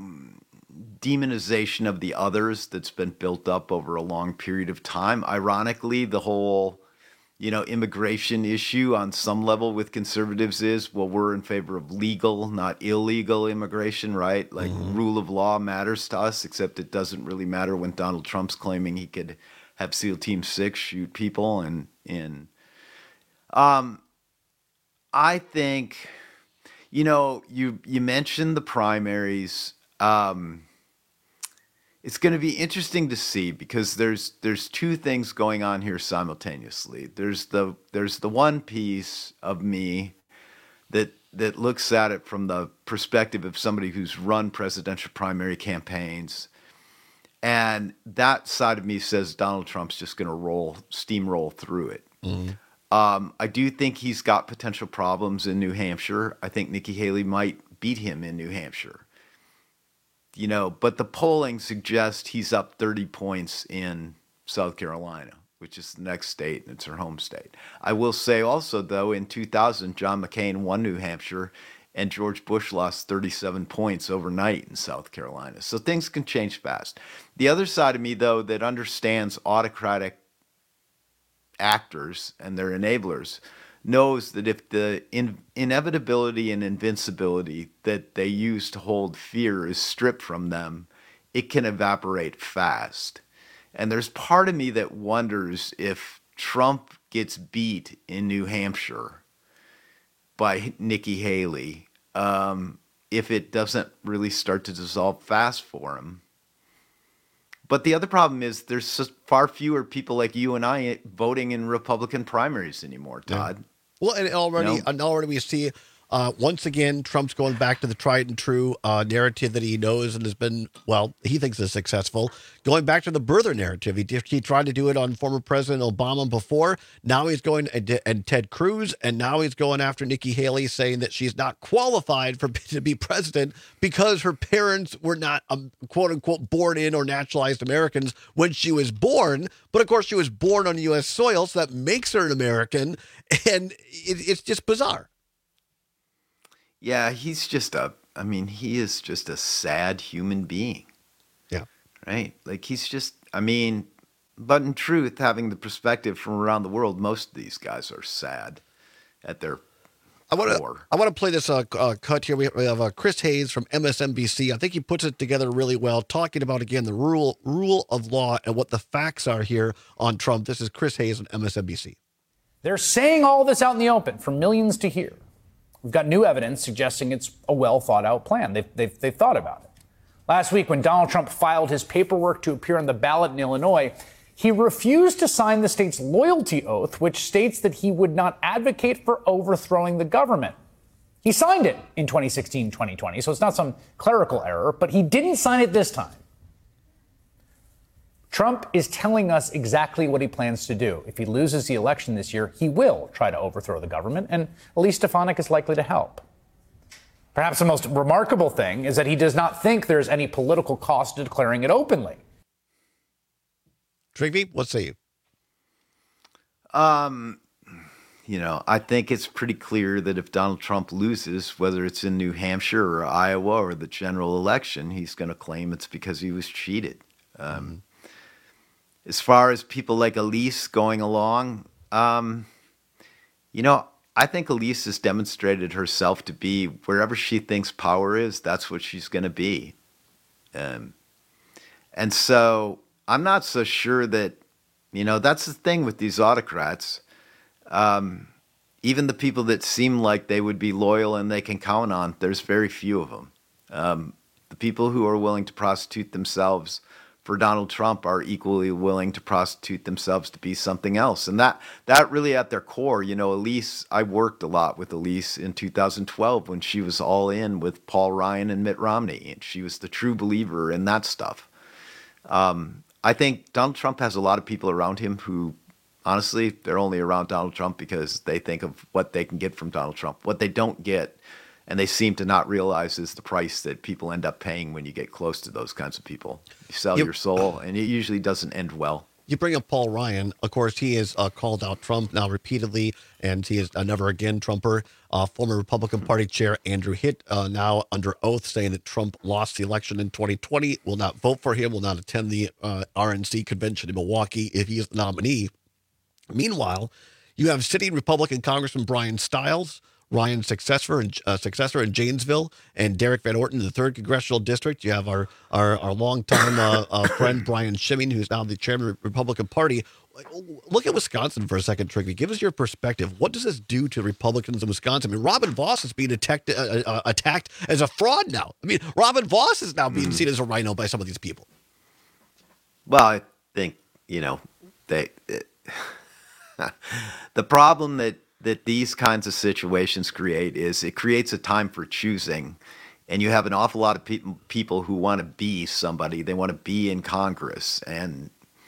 demonization of the others that's been built up over a long period of time. Ironically, the whole, you know, immigration issue on some level with conservatives is, well, we're in favor of legal, not illegal immigration, right? Like mm-hmm. rule of law matters to us, except it doesn't really matter when Donald Trump's claiming he could have SEAL Team Six shoot people. And, and um, I think, you know, you, you mentioned the primaries. Um, it's going to be interesting to see because there's there's two things going on here simultaneously. There's the there's the one piece of me that that looks at it from the perspective of somebody who's run presidential primary campaigns, and that side of me says Donald Trump's just going to roll steamroll through it. Mm-hmm. Um, I do think he's got potential problems in New Hampshire. I think Nikki Haley might beat him in New Hampshire. You know, but the polling suggests he's up thirty points in South Carolina, which is the next state, and it's her home state. I will say also, though, in two thousand, John McCain won New Hampshire, and George Bush lost thirty-seven points overnight in South Carolina. So things can change fast. The other side of me, though, that understands autocratic actors and their enablers knows that if the in- inevitability and invincibility that they use to hold fear is stripped from them, it can evaporate fast. And there's part of me that wonders if Trump gets beat in New Hampshire by Nikki Haley, um, if it doesn't really start to dissolve fast for him. But the other problem is there's just far fewer people like you and I voting in Republican primaries anymore, Todd. Yeah. Well, and already, You know? and already we see, uh, once again, Trump's going back to the tried and true uh, narrative that he knows and has been, well, he thinks is successful. Going back to the birther narrative. He, he tried to do it on former President Obama before. Now he's going, and, and Ted Cruz, and now he's going after Nikki Haley, saying that she's not qualified for to be president because her parents were not, um, quote unquote, born in or naturalized Americans when she was born. But of course, she was born on U S soil, so that makes her an American. And it, it's just bizarre. Yeah, he's just a, I mean, he is just a sad human being. Yeah. Right? Like, he's just, I mean, but in truth, having the perspective from around the world, most of these guys are sad at their I want core. to I want to play this uh, uh, cut here. We have, we have uh, Chris Hayes from M S N B C. I think he puts it together really well, talking about, again, the rule, rule of law and what the facts are here on Trump. This is Chris Hayes on M S N B C. They're saying all this out in the open for millions to hear. We've got new evidence suggesting it's a well-thought-out plan. They've, they've, they've thought about it. Last week, when Donald Trump filed his paperwork to appear on the ballot in Illinois, he refused to sign the state's loyalty oath, which states that he would not advocate for overthrowing the government. He signed it in twenty sixteen, twenty twenty, so it's not some clerical error, but he didn't sign it this time. Trump is telling us exactly what he plans to do. If he loses the election this year, he will try to overthrow the government, and Elise Stefanik is likely to help. Perhaps the most remarkable thing is that he does not think there's any political cost to declaring it openly. Trigby, what say you? Um, you know, I think it's pretty clear that if Donald Trump loses, whether it's in New Hampshire or Iowa or the general election, he's going to claim it's because he was cheated. Um, mm-hmm. As far as people like Elise going along, um, you know, I think Elise has demonstrated herself to be wherever she thinks power is, that's what she's going to be. Um, and so I'm not so sure that, you know, that's the thing with these autocrats. Um, even the people that seem like they would be loyal and they can count on, there's very few of them. Um, the people who are willing to prostitute themselves for Donald Trump are equally willing to prostitute themselves to be something else. And that that really at their core, you know, Elise, I worked a lot with Elise in two thousand twelve when she was all in with Paul Ryan and Mitt Romney, and she was the true believer in that stuff. Um, I think Donald Trump has a lot of people around him who, honestly, they're only around Donald Trump because they think of what they can get from Donald Trump. What they don't get, and they seem to not realize, is the price that people end up paying when you get close to those kinds of people. You sell Yep. your soul, and it usually doesn't end well. You bring up Paul Ryan. Of course, he has uh, called out Trump now repeatedly, and he is a never again Trumper. Uh, former Republican Party Chair Andrew Hitt uh, now under oath saying that Trump lost the election in twenty twenty, will not vote for him, will not attend the uh, R N C convention in Milwaukee if he is the nominee. Meanwhile, you have sitting Republican Congressman Brian Stiles, Ryan's successor in, uh, successor in Janesville, and Derek Van Orton in the third Congressional District. You have our our, our longtime uh, uh, friend Brian Schimming, who's now the chairman of the Republican Party. Look at Wisconsin for a second, Trigby. Give us your perspective. What does this do to Republicans in Wisconsin? I mean, Robin Vos is being attacked, uh, uh, attacked as a fraud now. I mean, Robin Vos is now being mm. seen as a rhino by some of these people. Well, I think, you know, they it, the problem that that these kinds of situations create is it creates a time for choosing, and you have an awful lot of pe- people who want to be somebody. They want to be in Congress, and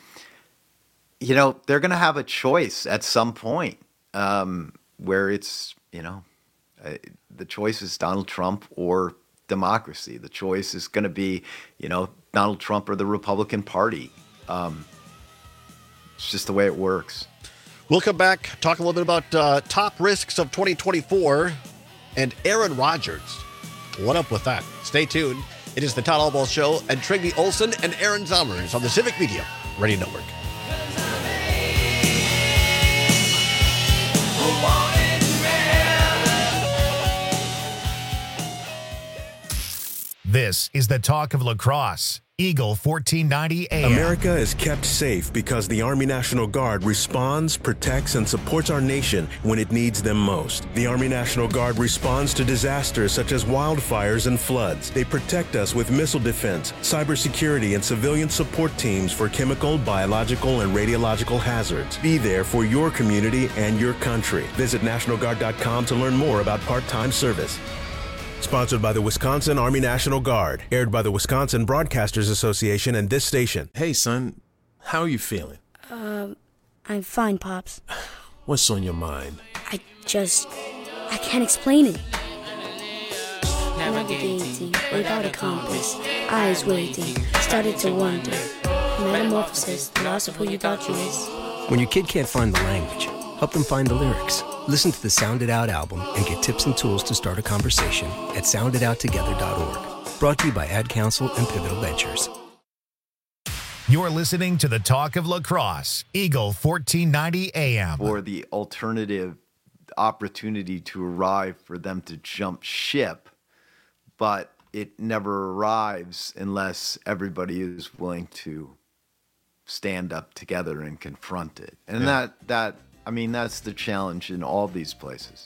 you know they're going to have a choice at some point um, where it's you know uh, the choice is Donald Trump or democracy. The choice is going to be you know Donald Trump or the Republican Party. Um, it's just the way it works. We'll come back, talk a little bit about uh, top risks of twenty twenty-four and Aaron Rodgers. What up with that? Stay tuned. It is the Todd Albaugh Show and Trigby Olson and Aaron Zomers on the Civic Media Radio Network. This is the talk of lacrosse Eagle fourteen ninety A M. America is kept safe because the Army National Guard responds, protects, and supports our nation when it needs them most. The Army National Guard responds to disasters such as wildfires and floods. They protect us with missile defense, cybersecurity, and civilian support teams for chemical, biological, and radiological hazards. Be there for your community and your country. Visit National Guard dot com to learn more about part-time service. Sponsored by the Wisconsin Army National Guard. Aired by the Wisconsin Broadcasters Association and this station. Hey, son. How are you feeling? Um, I'm fine, Pops. What's on your mind? I just... I can't explain it. Navigating without a compass. Eyes waiting. Started to wonder. Metamorphosis. The loss of who you thought you was. When your kid can't find the language, help them find the lyrics. Listen to the Sound It Out album and get tips and tools to start a conversation at sound it out together dot org. Brought to you by Ad Council and Pivotal Ventures. You're listening to the Talk of Lacrosse, Eagle fourteen ninety A M. For the alternative opportunity to arrive for them to jump ship, but it never arrives unless everybody is willing to stand up together and confront it. And yeah. that that I mean, that's the challenge in all these places.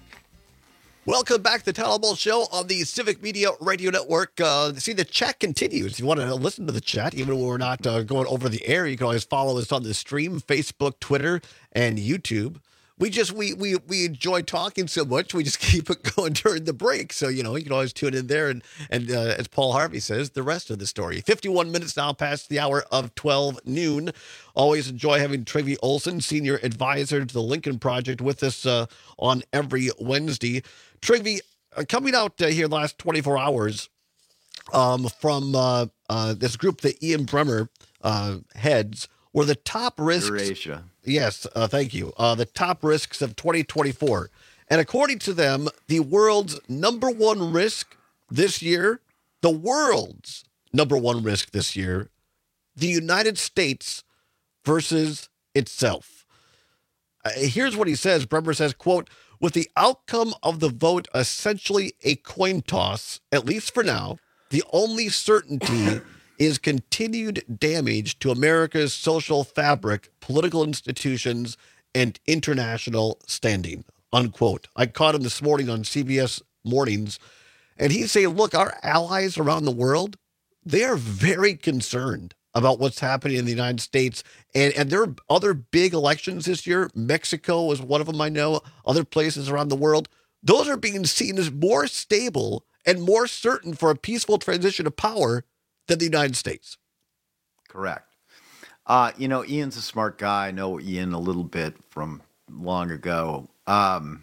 Welcome back to the Town Hall Bowl Show on the Civic Media Radio Network. Uh, see, the chat continues. If you want to listen to the chat, even when we're not uh, going over the air, you can always follow us on the stream, Facebook, Twitter, and YouTube. We just, we we we enjoy talking so much, we just keep it going during the break. So, you know, you can always tune in there. And, and uh, as Paul Harvey says, the rest of the story. fifty-one minutes now past the hour of twelve noon. Always enjoy having Trivy Olson, Senior Advisor to the Lincoln Project, with us uh, on every Wednesday. Trivy, uh, coming out uh, here the last twenty-four hours um, from uh, uh, this group that Ian Bremmer uh, heads, were the top risks. Eurasia. Yes, uh, thank you. Uh, the top risks of twenty twenty-four. And according to them, the world's number one risk this year, the world's number one risk this year, the United States versus itself. Uh, here's what he says. Bremmer says, quote, with the outcome of the vote essentially a coin toss, at least for now, the only certainty is continued damage to America's social fabric, political institutions, and international standing, unquote. I caught him this morning on C B S Mornings, and he's saying, look, our allies around the world, they are very concerned about what's happening in the United States. And, and there are other big elections this year. Mexico is one of them, I know. Other places around the world. Those are being seen as more stable and more certain for a peaceful transition of power than the United States. Correct. Uh, you know, Ian's a smart guy. I know Ian a little bit from long ago. Um,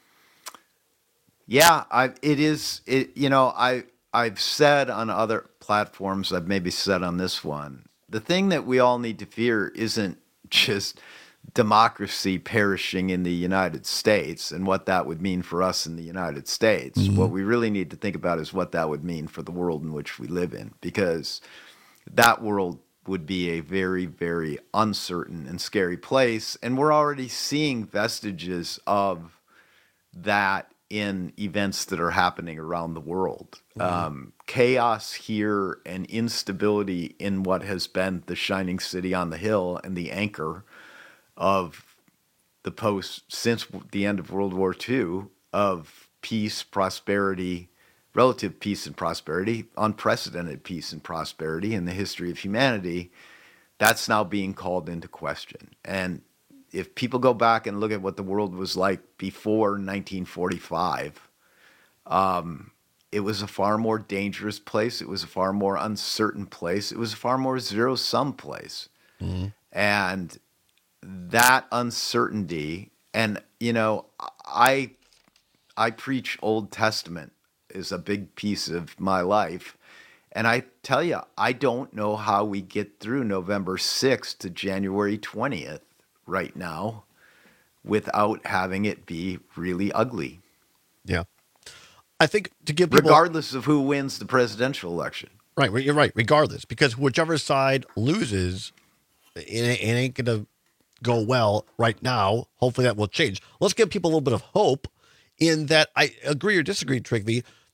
yeah, I, it is, it, you know, I, I've said on other platforms, I've maybe said on this one, the thing that we all need to fear isn't just democracy perishing in the United States and what that would mean for us in the United States. Mm-hmm. What we really need to think about is what that would mean for the world in which we live in, because that world would be a very, very uncertain and scary place. And we're already seeing vestiges of that in events that are happening around the world. Mm-hmm. Um, chaos here and instability in what has been the shining city on the hill and the anchor of the post, since the end of World War Two, of peace, prosperity, relative peace and prosperity, unprecedented peace and prosperity in the history of humanity, that's now being called into question. And if people go back and look at what the world was like before nineteen forty-five, um, it was a far more dangerous place. It was a far more uncertain place. It was a far more zero-sum place. Mm-hmm. And that uncertainty, and, you know, I I preach Old Testament is a big piece of my life. And I tell you, I don't know how we get through November sixth to January twentieth right now without having it be really ugly. Yeah. I think to give people... Regardless of who wins the presidential election. Right, you're right, regardless. Because whichever side loses, it, it ain't going to go well right now. Hopefully that will change. Let's give people a little bit of hope in that I agree or disagree, Trigby.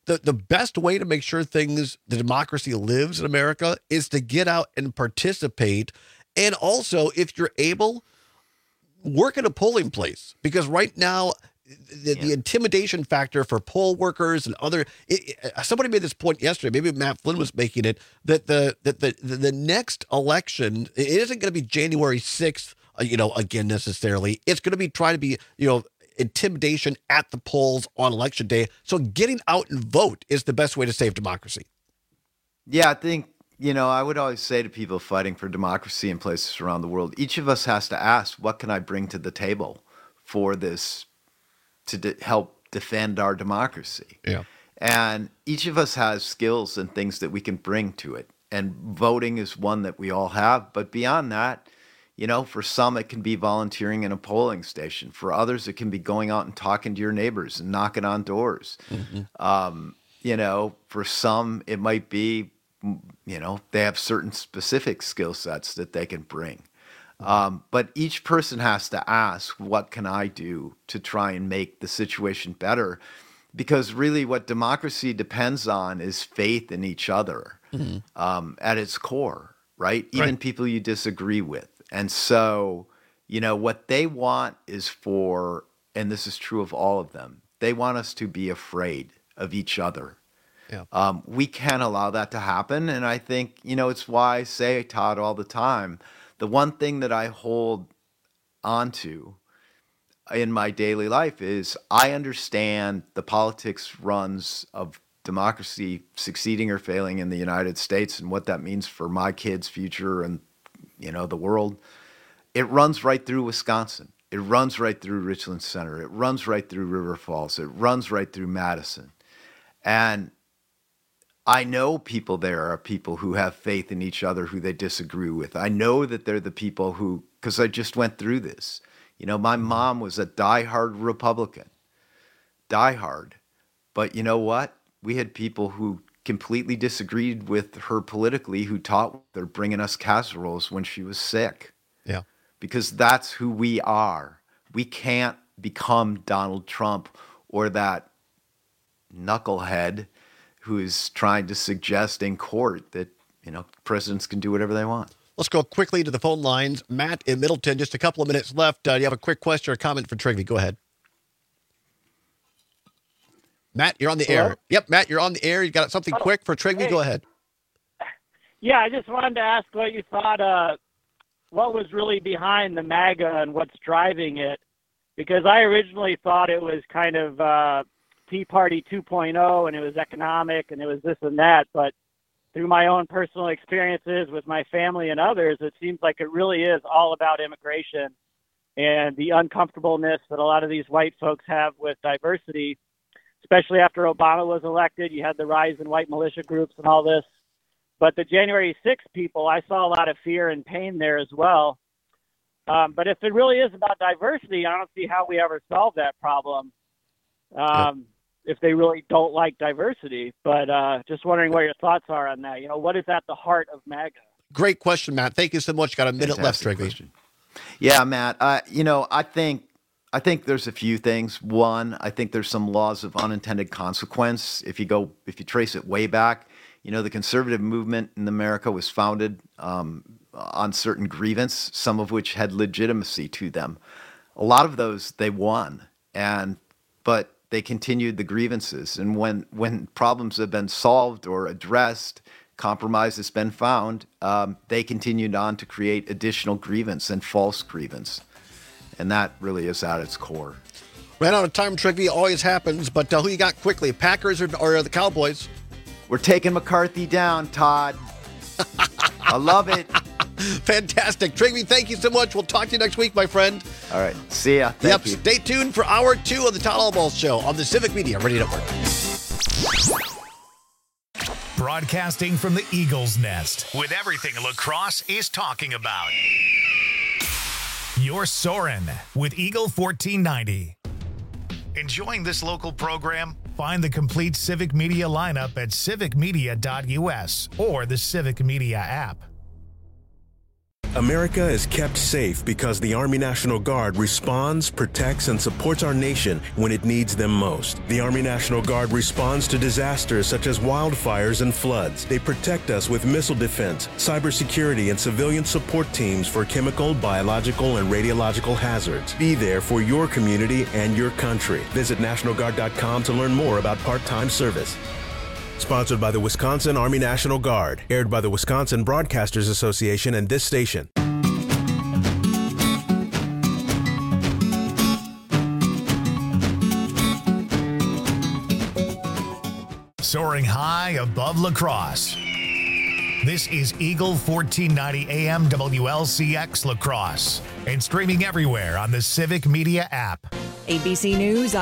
the, the best way to make sure things, the democracy lives in America is to get out and participate. And also, if you're able, work at a polling place. Because right now, the, yeah. the intimidation factor for poll workers and other, it, it, somebody made this point yesterday, maybe Matt Flynn was making it, that the that the, the, the next election, it isn't going to be January sixth, uh, you know, again, necessarily. It's going to be trying to be, you know, intimidation at the polls on election day. So getting out and vote is the best way to save democracy. Yeah, I think, you know, I would always say to people fighting for democracy in places around the world, each of us has to ask, what can I bring to the table for this to de- help defend our democracy? Yeah. And each of us has skills and things that we can bring to it. And voting is one that we all have. But beyond that, you know, for some, it can be volunteering in a polling station. For others, it can be going out and talking to your neighbors and knocking on doors. Mm-hmm. Um, you know, for some, it might be, you know, they have certain specific skill sets that they can bring. Um, but each person has to ask, what can I do to try and make the situation better? Because really what democracy depends on is faith in each other mm-hmm. um, at its core, right? Even right. people you disagree with. And so, you know, what they want is for, and this is true of all of them, they want us to be afraid of each other. Yeah. Um, we can't allow that to happen. And I think, you know, it's why I say, Todd, all the time, the one thing that I hold onto in my daily life is I understand the politics runs of democracy succeeding or failing in the United States and what that means for my kids' future and, you know, the world. It runs right through Wisconsin. It runs right through Richland Center. It runs right through River Falls. It runs right through Madison. And I know people there are people who have faith in each other who they disagree with. I know that they're the people who, because I just went through this. You know, my mom was a diehard Republican, diehard. But you know what? We had people who completely disagreed with her politically who taught her bringing us casseroles when she was sick. Yeah. Because that's who we are. We can't become Donald Trump or that knucklehead who is trying to suggest in court that, you know, presidents can do whatever they want. Let's go quickly to the phone lines. Matt in Middleton, just a couple of minutes left. Uh, do you have a quick question or comment for Trigby? Go ahead. Matt, you're on the Hello? air. Yep, Matt, you're on the air. You got something oh, quick for Trigby? hey. Go ahead. Yeah, I just wanted to ask what you thought, uh, what was really behind the MAGA and what's driving it, because I originally thought it was kind of uh, Tea Party two point oh, and it was economic, and it was this and that, but through my own personal experiences with my family and others, it seems like it really is all about immigration and the uncomfortableness that a lot of these white folks have with diversity, especially after Obama was elected. You had the rise in white militia groups and all this. But the January sixth people, I saw a lot of fear and pain there as well. Um, but if it really is about diversity, I don't see how we ever solve that problem um, if they really don't like diversity. But uh, just wondering what your thoughts are on that. You know, what is at the heart of MAGA? Great question, Matt. Thank you so much. Got a minute Fantastic left, Trigby. question. Yeah, Matt. Uh, you know, I think I think there's a few things. One, I think there's some laws of unintended consequence. If you go, if you trace it way back, you know, the conservative movement in America was founded um, on certain grievance, some of which had legitimacy to them. A lot of those they won, and but they continued the grievances. And when when problems have been solved or addressed, compromise has been found, um, they continued on to create additional grievance and false grievance. And that really is at its core. Ran out of time, Trigby. Always happens. But uh, who you got quickly? Packers or, or the Cowboys? We're taking McCarthy down, Todd. I love it. Fantastic. Trigby, thank you so much. We'll talk to you next week, my friend. All right. See ya. Thank yep. you. Stay tuned for hour two of the Todd Allballs Show on the Civic Media Radio Network. Broadcasting from the Eagles Nest with everything lacrosse is talking about. You're Soren with Eagle fourteen ninety. Enjoying this local program? Find the complete Civic Media lineup at civic media dot u s or the Civic Media app. America is kept safe because the Army National Guard responds, protects, and supports our nation when it needs them most. The Army National Guard responds to disasters such as wildfires and floods. They protect us with missile defense, cybersecurity, and civilian support teams for chemical, biological, and radiological hazards. Be there for your community and your country. Visit National Guard dot com to learn more about part-time service. Sponsored by the Wisconsin Army National Guard. Aired by the Wisconsin Broadcasters Association and this station. Soaring high above La Crosse. This is Eagle fourteen ninety A M W L C X La Crosse and streaming everywhere on the Civic Media app. A B C News.